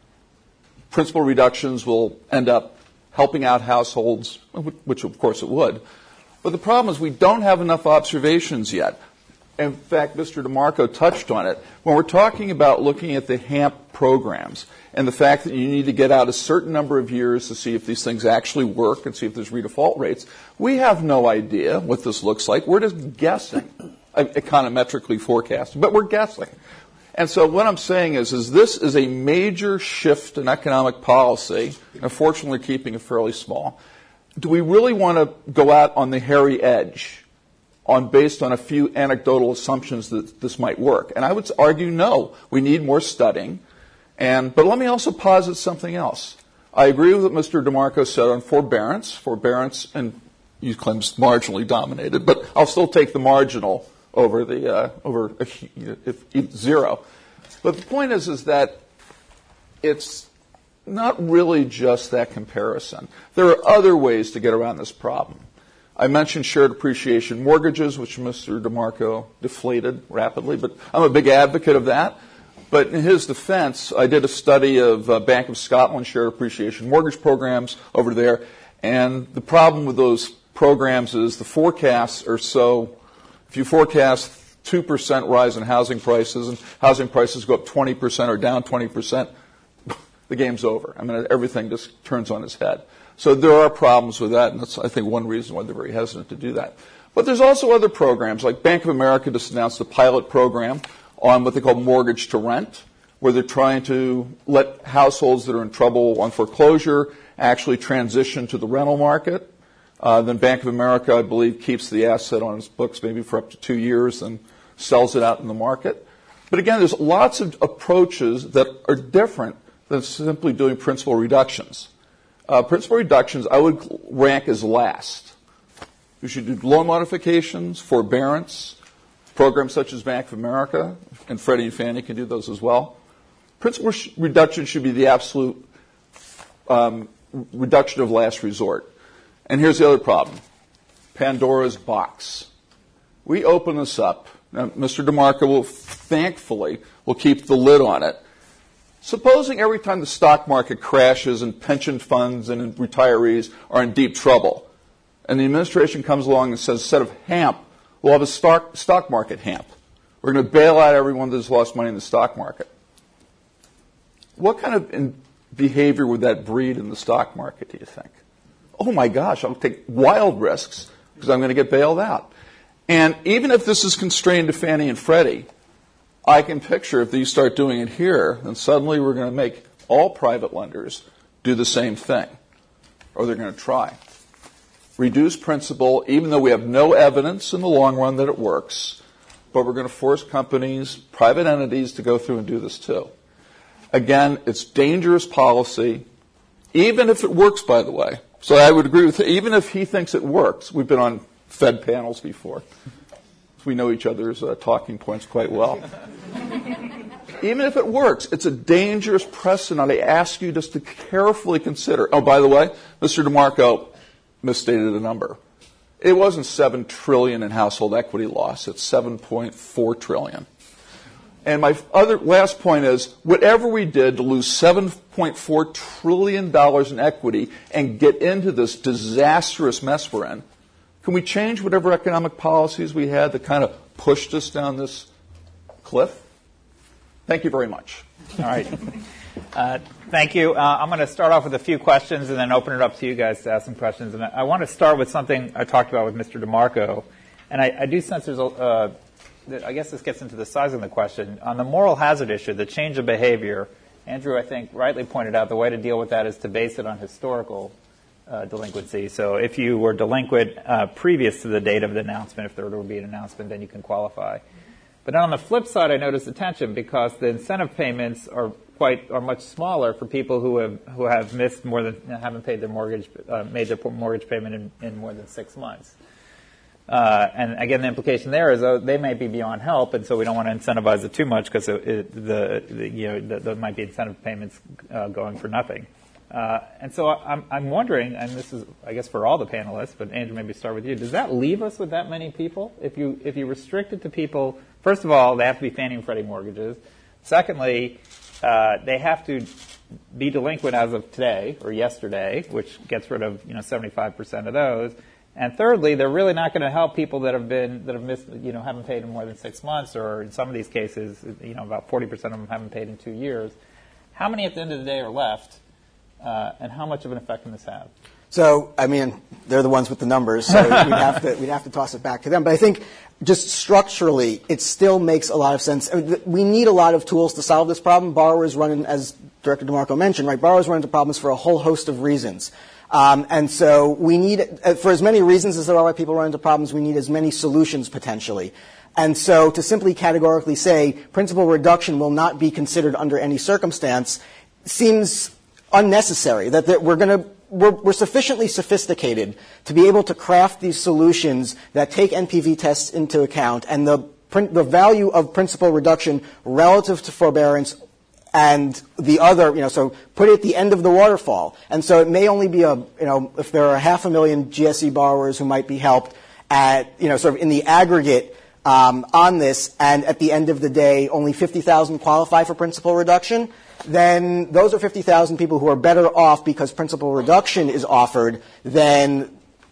principal reductions will end up helping out households, which of course it would. But the problem is we don't have enough observations yet. In fact, Mister DeMarco touched on it. When we're talking about looking at the HAMP programs and the fact that you need to get out a certain number of years to see if these things actually work and see if there's redefault rates, we have no idea what this looks like. We're just guessing, econometrically forecasting, but we're guessing. And so what I'm saying is, is this is a major shift in economic policy, and unfortunately keeping it fairly small. Do we really want to go out on the hairy edge on based on a few anecdotal assumptions that this might work? And I would argue no. We need more studying. And but let me also posit something else. I agree with what Mister DeMarco said on forbearance. Forbearance, and you claim it's marginally dominated, but I'll still take the marginal over the uh, over a, if, if zero. But the point is, is that it's not really just that comparison. There are other ways to get around this problem. I mentioned shared appreciation mortgages, which Mister DeMarco deflated rapidly, but I'm a big advocate of that. But in his defense, I did a study of uh, Bank of Scotland shared appreciation mortgage programs over there, and the problem with those programs is the forecasts are so, if you forecast two percent rise in housing prices and housing prices go up twenty percent or down twenty percent, the game's over. I mean, everything just turns on its head. So there are problems with that, and that's, I think, one reason why they're very hesitant to do that. But there's also other programs, like Bank of America just announced a pilot program on what they call mortgage to rent, where they're trying to let households that are in trouble on foreclosure actually transition to the rental market. Uh, then Bank of America, I believe, keeps the asset on its books maybe for up to two years and sells it out in the market. But again, there's lots of approaches that are different than simply doing principal reductions. Uh, principal reductions I would rank as last. You should do loan modifications, forbearance, programs such as Bank of America, and Freddie and Fannie can do those as well. Principal sh- reduction should be the absolute um, reduction of last resort. And here's the other problem. Pandora's box. We open this up. Now, Mister DeMarco will thankfully will keep the lid on it. Supposing every time the stock market crashes and pension funds and retirees are in deep trouble, and the administration comes along and says, instead of HAMP, we'll have a stock, stock market HAMP. We're going to bail out everyone that's lost money in the stock market. What kind of in behavior would that breed in the stock market, do you think? Oh my gosh, I'll take wild risks because I'm going to get bailed out. And even if this is constrained to Fannie and Freddie, I can picture if these start doing it here, then suddenly we're going to make all private lenders do the same thing, or they're going to try. Reduce principal, even though we have no evidence in the long run that it works, but we're going to force companies, private entities, to go through and do this too. Again, it's dangerous policy, even if it works, by the way. So I would agree with him. Even if he thinks it works, we've been on Fed panels before. We know each other's uh, talking points quite well. Even if it works, it's a dangerous precedent. I ask you just to carefully consider. Oh, by the way, Mister DeMarco misstated a number. It wasn't seven trillion dollars in household equity loss. It's seven point four trillion dollars. And my other last point is, whatever we did to lose seven point four trillion dollars in equity and get into this disastrous mess we're in, can we change whatever economic policies we had that kind of pushed us down this cliff? Thank you very much. All right. Uh, thank you. Uh, I'm going to start off with a few questions and then open it up to you guys to ask some questions. And I, I want to start with something I talked about with Mister DeMarco. And I, I do sense there's a, uh, I guess this gets into the size of the question. On the moral hazard issue, the change of behavior, Andrew, I think, rightly pointed out the way to deal with that is to base it on historical uh, delinquency. So if you were delinquent uh, previous to the date of the announcement, if there would be an announcement, then you can qualify. But on the flip side, I noticed the tension because the incentive payments are quite are much smaller for people who have who have missed more than haven't paid their mortgage uh, made their mortgage payment in, in more than six months. Uh, and again, the implication there is oh, they may be beyond help, and so we don't want to incentivize it too much because the, the you know the, there might be incentive payments uh, going for nothing. Uh, and so I'm I'm wondering, and this is I guess for all the panelists, but Andrew, maybe start with you. Does that leave us with that many people? If you if you restrict it to people, first of all, they have to be Fannie and Freddie mortgages. Secondly, uh, they have to be delinquent as of today or yesterday, which gets rid of you know seventy-five percent of those. And thirdly, they're really not going to help people that have been that have missed, you know, haven't paid in more than six months, or in some of these cases, you know, about forty percent of them haven't paid in two years. How many at the end of the day are left, uh, and how much of an effect can this have? So, I mean, they're the ones with the numbers, so we'd have to we'd have to toss it back to them. But I think just structurally, it still makes a lot of sense. I mean, we need a lot of tools to solve this problem. Borrowers run, in, as Director DeMarco mentioned, right? Borrowers run into problems for a whole host of reasons. Um, and so we need, for as many reasons as there are why people run into problems, we need as many solutions potentially. And so to simply categorically say principal reduction will not be considered under any circumstance seems unnecessary, that, that we're going to We're, we're sufficiently sophisticated to be able to craft these solutions that take N P V tests into account and the, the value of principal reduction relative to forbearance and the other, you know, so put it at the end of the waterfall. And so it may only be a, you know, if there are half a million G S E borrowers who might be helped at, you know, sort of in the aggregate um, on this, and at the end of the day only fifty thousand qualify for principal reduction, then those are fifty thousand people who are better off because principal reduction is offered than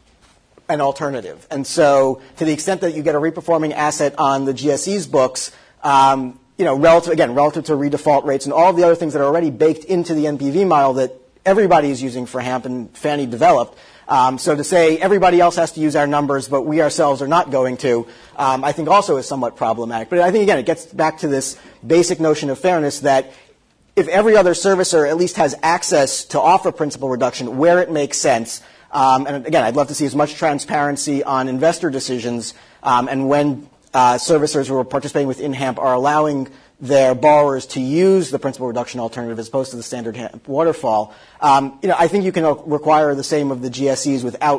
an alternative. And so to the extent that you get a reperforming asset on the G S E's books, um, you know, relative, again, relative to redefault rates and all of the other things that are already baked into the N P V model that everybody is using for HAMP and Fannie developed. Um, so to say everybody else has to use our numbers, but we ourselves are not going to, um, I think also is somewhat problematic. But I think, again, it gets back to this basic notion of fairness that if every other servicer at least has access to offer principal reduction where it makes sense, um, and again, I'd love to see as much transparency on investor decisions um, and when uh, servicers who are participating within HAMP are allowing their borrowers to use the principal reduction alternative as opposed to the standard HAMP waterfall. Um, you know, I think you can require the same of the G S Es without m-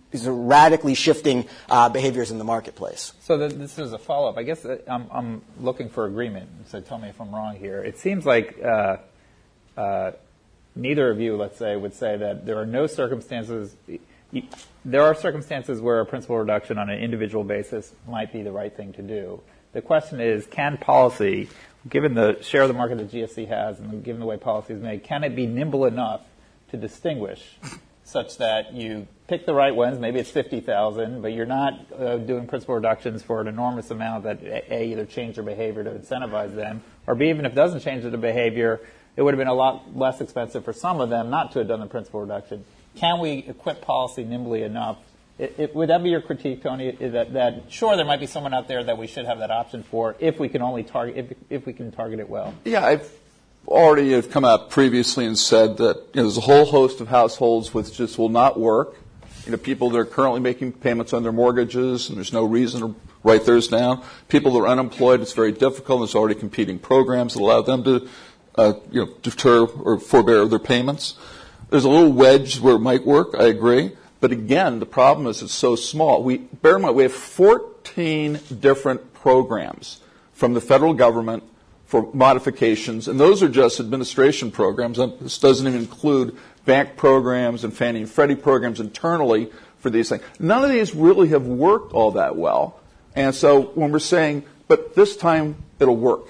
these are radically shifting uh, behaviors in the marketplace. So the, this is a follow-up. I guess I'm, I'm looking for agreement, so tell me if I'm wrong here. It seems like uh, uh, neither of you, let's say, would say that there are no circumstances there are circumstances where a principal reduction on an individual basis might be the right thing to do. The question is, can policy, given the share of the market that G S C has and given the way policy is made, can it be nimble enough to distinguish such that you pick the right ones, maybe it's fifty thousand, but you're not uh, doing principal reductions for an enormous amount that A, either change their behavior to incentivize them, or B, even if it doesn't change their behavior, it would have been a lot less expensive for some of them not to have done the principal reduction. Can we equip policy nimbly enough? It, it, would that be your critique, Tony? That, that sure, there might be someone out there that we should have that option for if we can only target if, if we can target it well. Yeah, I've already have come out previously and said that you know, there's a whole host of households which just will not work. You know, people that are currently making payments on their mortgages, and there's no reason to write theirs down. People that are unemployed, it's very difficult. There's already competing programs that allow them to, uh, you know, deter or forbear their payments. There's a little wedge where it might work, I agree. But again, the problem is it's so small. We, bear in mind, we have fourteen different programs from the federal government for modifications, and those are just administration programs. This doesn't even include bank programs and Fannie and Freddie programs internally for these things. None of these really have worked all that well. And so when we're saying, but this time it'll work.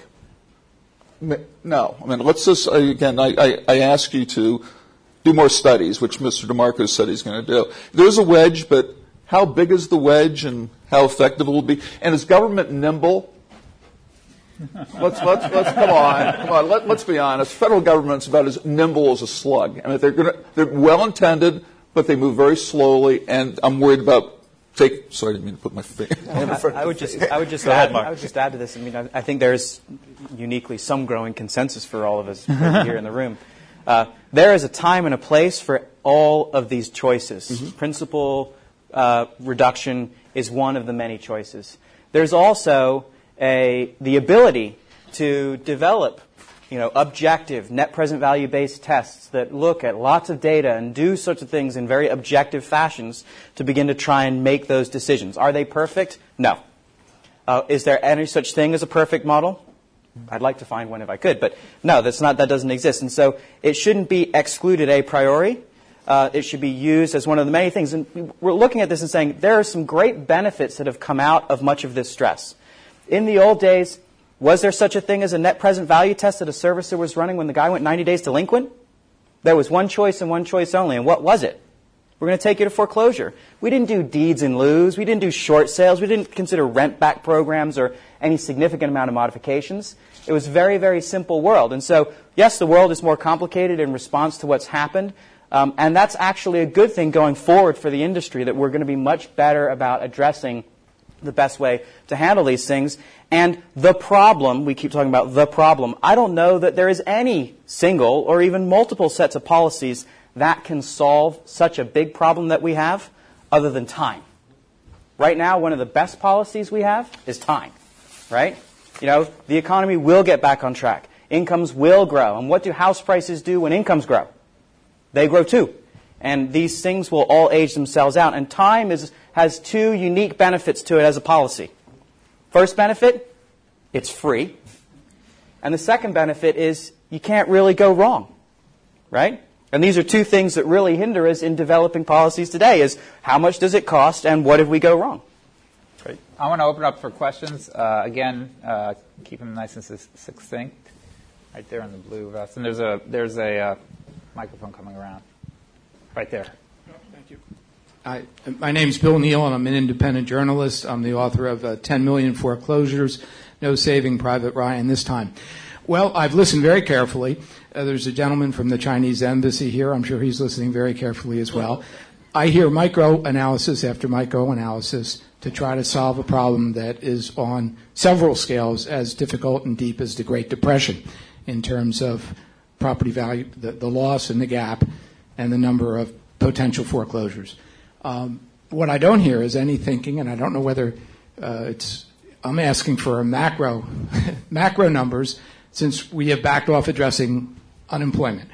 No. I mean, let's just, again, I, I, I ask you to do more studies, which Mister DeMarco said he's going to do. There's a wedge, but how big is the wedge and how effective it will be? And is government nimble? let's, let's, let's, come on, come on, let, let's be honest. Federal government's about as nimble as a slug. I mean, they're going to, they're well-intended, but they move very slowly, and I'm worried about take, sorry, I didn't mean to put my finger. I, I would just, I would just add, I would just add to this. I mean, I, I think there's uniquely some growing consensus for all of us here in the room. Uh, there is a time and a place for all of these choices. Mm-hmm. Principal uh, reduction is one of the many choices. There's also a the ability to develop, you know, objective net present value based tests that look at lots of data and do sorts of things in very objective fashions to begin to try and make those decisions. Are they perfect? No. Uh, is there any such thing as a perfect model? I'd like to find one if I could, but no, that's not, that doesn't exist. And so it shouldn't be excluded a priori. Uh, it should be used as one of the many things. And we're looking at this and saying there are some great benefits that have come out of much of this stress. In the old days, was there such a thing as a net present value test that a servicer was running when the guy went ninety days delinquent? There was one choice and one choice only. And what was it? We're going to take you to foreclosure. We didn't do deeds in lieu. We didn't do short sales. We didn't consider rent-back programs or any significant amount of modifications. It was a very, very simple world. And so, yes, the world is more complicated in response to what's happened. Um, and that's actually a good thing going forward for the industry, that we're going to be much better about addressing the best way to handle these things. And the problem, we keep talking about the problem, I don't know that there is any single or even multiple sets of policies that can solve such a big problem that we have other than time. Right now, one of the best policies we have is time, right? You know, the economy will get back on track. Incomes will grow. And what do house prices do when incomes grow? They grow too. And these things will all age themselves out. And time is, has two unique benefits to it as a policy. First benefit, it's free. And the second benefit is you can't really go wrong, right? And these are two things that really hinder us in developing policies today, is how much does it cost and what if we go wrong? Great. I want to open up for questions. Uh, again, uh, keep them nice and succinct. Right there in the blue vest. And there's a, there's a uh, microphone coming around. Right there. Thank you. I, my name's Bill Neal, and I'm an independent journalist. I'm the author of uh, ten million Foreclosures, No Saving Private Ryan This Time. Well, I've listened very carefully. Uh, there's a gentleman from the Chinese embassy here. I'm sure he's listening very carefully as well. I hear micro-analysis after micro-analysis to try to solve a problem that is on several scales as difficult and deep as the Great Depression in terms of property value, the, the loss and the gap, and the number of potential foreclosures. Um, what I don't hear is any thinking, and I don't know whether uh, it's, I'm asking for a macro, macro numbers, since we have backed off addressing unemployment.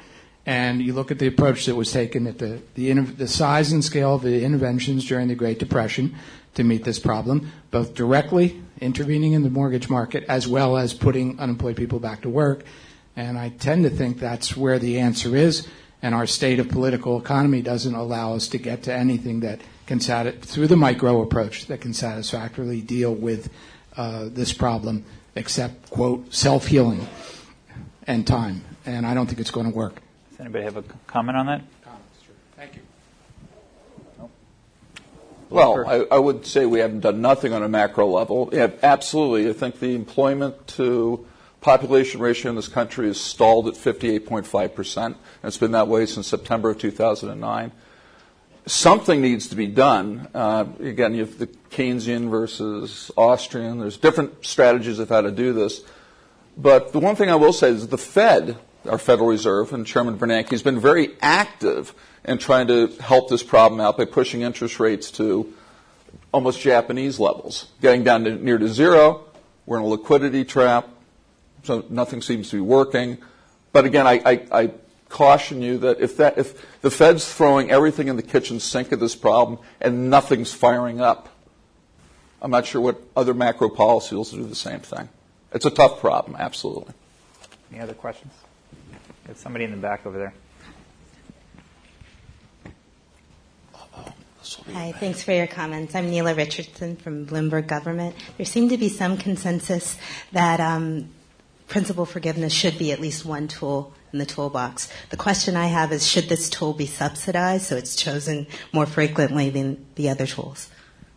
And you look at the approach that was taken at the, the, the size and scale of the interventions during the Great Depression to meet this problem, both directly intervening in the mortgage market as well as putting unemployed people back to work. And I tend to think that's where the answer is. And our state of political economy doesn't allow us to get to anything that can, sati- through the micro approach, that can satisfactorily deal with uh, this problem, except, quote, self-healing and time. And I don't think it's going to work. Does anybody have a comment on that? Thank you. Nope. Well, I, I would say we haven't done nothing on a macro level. Yeah, absolutely. I think the employment to population ratio in this country is stalled at fifty-eight point five percent, and it's been that way since September of two thousand nine. Something needs to be done. Uh, again, you have the Keynesian versus Austrian. There's different strategies of how to do this. But the one thing I will say is the Fed, our Federal Reserve, and Chairman Bernanke has been very active in trying to help this problem out by pushing interest rates to almost Japanese levels, getting down to near to zero. We're in a liquidity trap, so nothing seems to be working. But again, I, I, I caution you that if that if the Fed's throwing everything in the kitchen sink at this problem and nothing's firing up, I'm not sure what other macro policies will do the same thing. It's a tough problem, absolutely. Any other questions? There's somebody in the back over there. Hi, thanks for your comments. I'm Neela Richardson from Bloomberg Government. There seemed to be some consensus that um, principal forgiveness should be at least one tool in the toolbox. The question I have is, should this tool be subsidized so it's chosen more frequently than the other tools?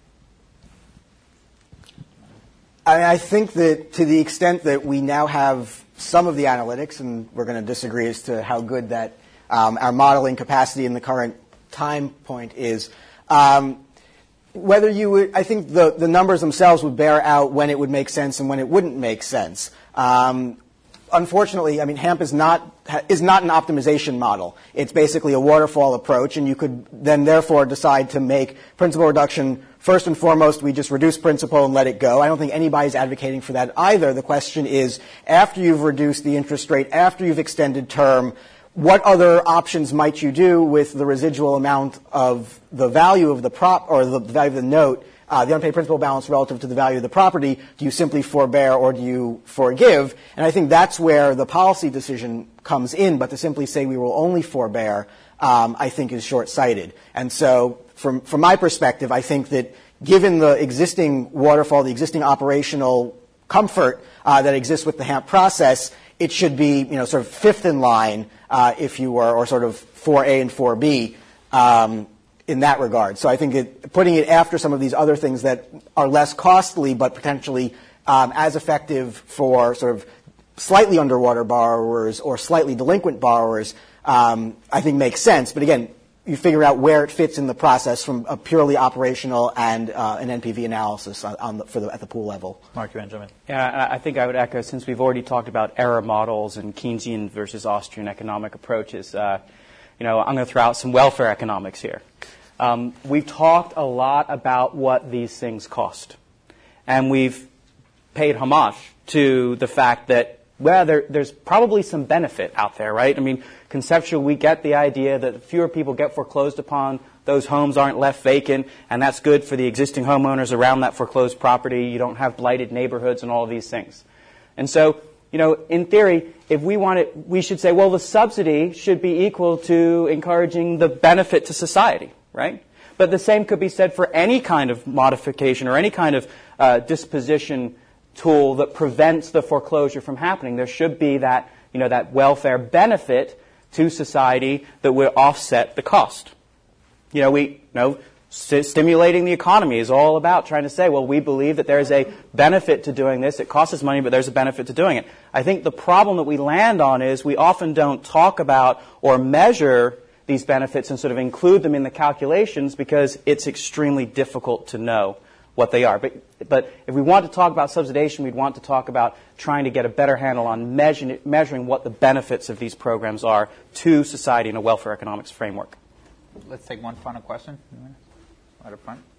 I, I think that to the extent that we now have some of the analytics, and we're going to disagree as to how good that um, our modeling capacity in the current time point is, um, whether you would, I think the, the numbers themselves would bear out when it would make sense and when it wouldn't make sense. Um, unfortunately, I mean, HAMP is not is not an optimization model. It's basically a waterfall approach, and you could then therefore decide to make principal reduction first and foremost. We just reduce principal and let it go. I don't think anybody's advocating for that either. The question is, after you've reduced the interest rate, after you've extended term, what other options might you do with the residual amount of the value of the prop or the value of the note, uh, the unpaid principal balance relative to the value of the property? Do you simply forbear or do you forgive? And I think that's where the policy decision comes in. But to simply say we will only forbear, um, I think is short-sighted. And so from, from my perspective, I think that given the existing waterfall, the existing operational comfort uh, that exists with the HAMP process, it should be, you know, sort of fifth in line, uh, if you were, or sort of four A and four B um, in that regard. So I think it, putting it after some of these other things that are less costly but potentially um, as effective for sort of slightly underwater borrowers or slightly delinquent borrowers, um, I think makes sense. But again, you figure out where it fits in the process from a purely operational and uh, an N P V analysis on, on the, for the, at the pool level. Mark Benjamin. Yeah, I think I would echo, since we've already talked about error models and Keynesian versus Austrian economic approaches, uh, you know, I'm going to throw out some welfare economics here. Um, we've talked a lot about what these things cost. And we've paid homage to the fact that, well, there, there's probably some benefit out there, right? I mean, conceptually, we get the idea that fewer people get foreclosed upon, those homes aren't left vacant, and that's good for the existing homeowners around that foreclosed property. You don't have blighted neighborhoods and all of these things. And so, you know, in theory, if we want it, we should say, well, the subsidy should be equal to encouraging the benefit to society, right? But the same could be said for any kind of modification or any kind of uh, disposition tool that prevents the foreclosure from happening. There should be that, you know, that welfare benefit to society that would offset the cost. You know, we, you know, st- stimulating the economy is all about trying to say, well, we believe that there is a benefit to doing this. It costs us money, but there's a benefit to doing it. I think the problem that we land on is we often don't talk about or measure these benefits and sort of include them in the calculations because it's extremely difficult to know what they are. But but if we want to talk about subsidization, we'd want to talk about trying to get a better handle on measure, measuring what the benefits of these programs are to society in a welfare economics framework. Let's take one final question. Right up front.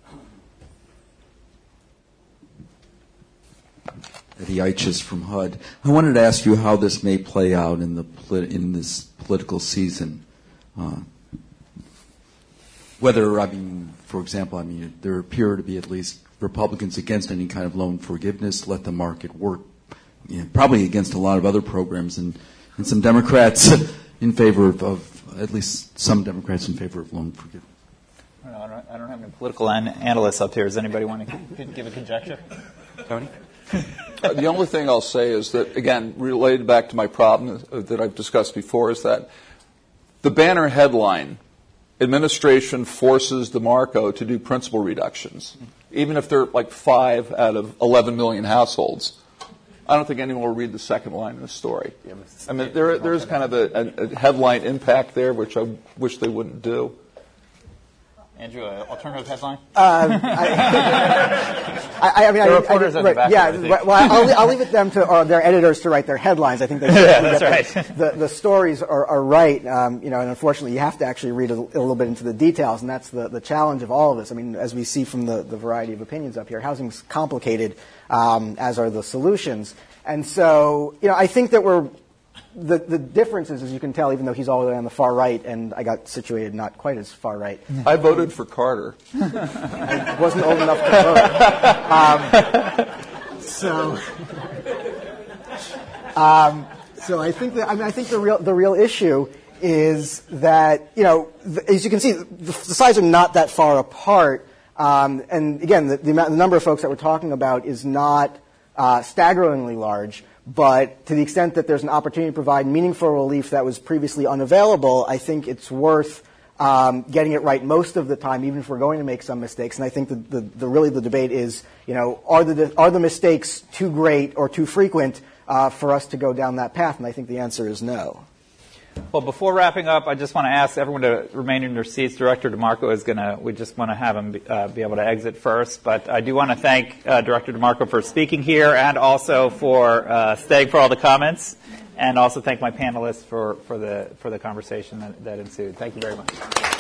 Eddie Eiches from H U D. I wanted to ask you how this may play out in the polit- in this political season. Uh, whether, I mean, for example, I mean, there appear to be at least Republicans against any kind of loan forgiveness, let the market work, you know, probably against a lot of other programs, and, and some Democrats in favor of, of, at least some Democrats in favor of loan forgiveness. I don't, I don't have any political an- analysts up here. Does anybody want to give a conjecture? Tony? Uh, the only thing I'll say is that, again, related back to my problem that I've discussed before, is that the banner headline, administration forces DeMarco to do principal reductions, even if they're like five out of eleven million households. I don't think anyone will read the second line of the story. I mean, there there is kind of a, a, a headline impact there, which I wish they wouldn't do. Andrew, uh, alternative headline? Um, I, I, I mean, the I, reporters I, at the back. Yeah, well, I'll, I'll leave it them to or their editors to write their headlines. I think they yeah, that's right. the, the, the stories are, are right. Um, you know, and unfortunately, you have to actually read a, a little bit into the details, and that's the, the challenge of all of this. I mean, as we see from the, the variety of opinions up here, housing's complicated, um, as are the solutions. And so, you know, I think that we're The, the difference is, as you can tell, even though he's all the way on the far right, and I got situated not quite as far right. I voted for Carter. I wasn't old enough to vote. Um, so, um, so I think that I mean I think the real the real issue is that, you know, the, as you can see, the, the sides are not that far apart. Um, and again, the, the, amount, the number of folks that we're talking about is not uh, staggeringly large. But to the extent that there's an opportunity to provide meaningful relief that was previously unavailable, I think it's worth um, getting it right most of the time, even if we're going to make some mistakes. And I think the, the, the really the debate is, you know, are the are the mistakes too great or too frequent uh, for us to go down that path? And I think the answer is no. Well, before wrapping up, I just want to ask everyone to remain in their seats. Director DeMarco is going to, we just want to have him be, uh, be able to exit first. But I do want to thank uh, Director DeMarco for speaking here and also for uh, staying for all the comments, and also thank my panelists for, for, the, for the conversation that, that ensued. Thank you very much.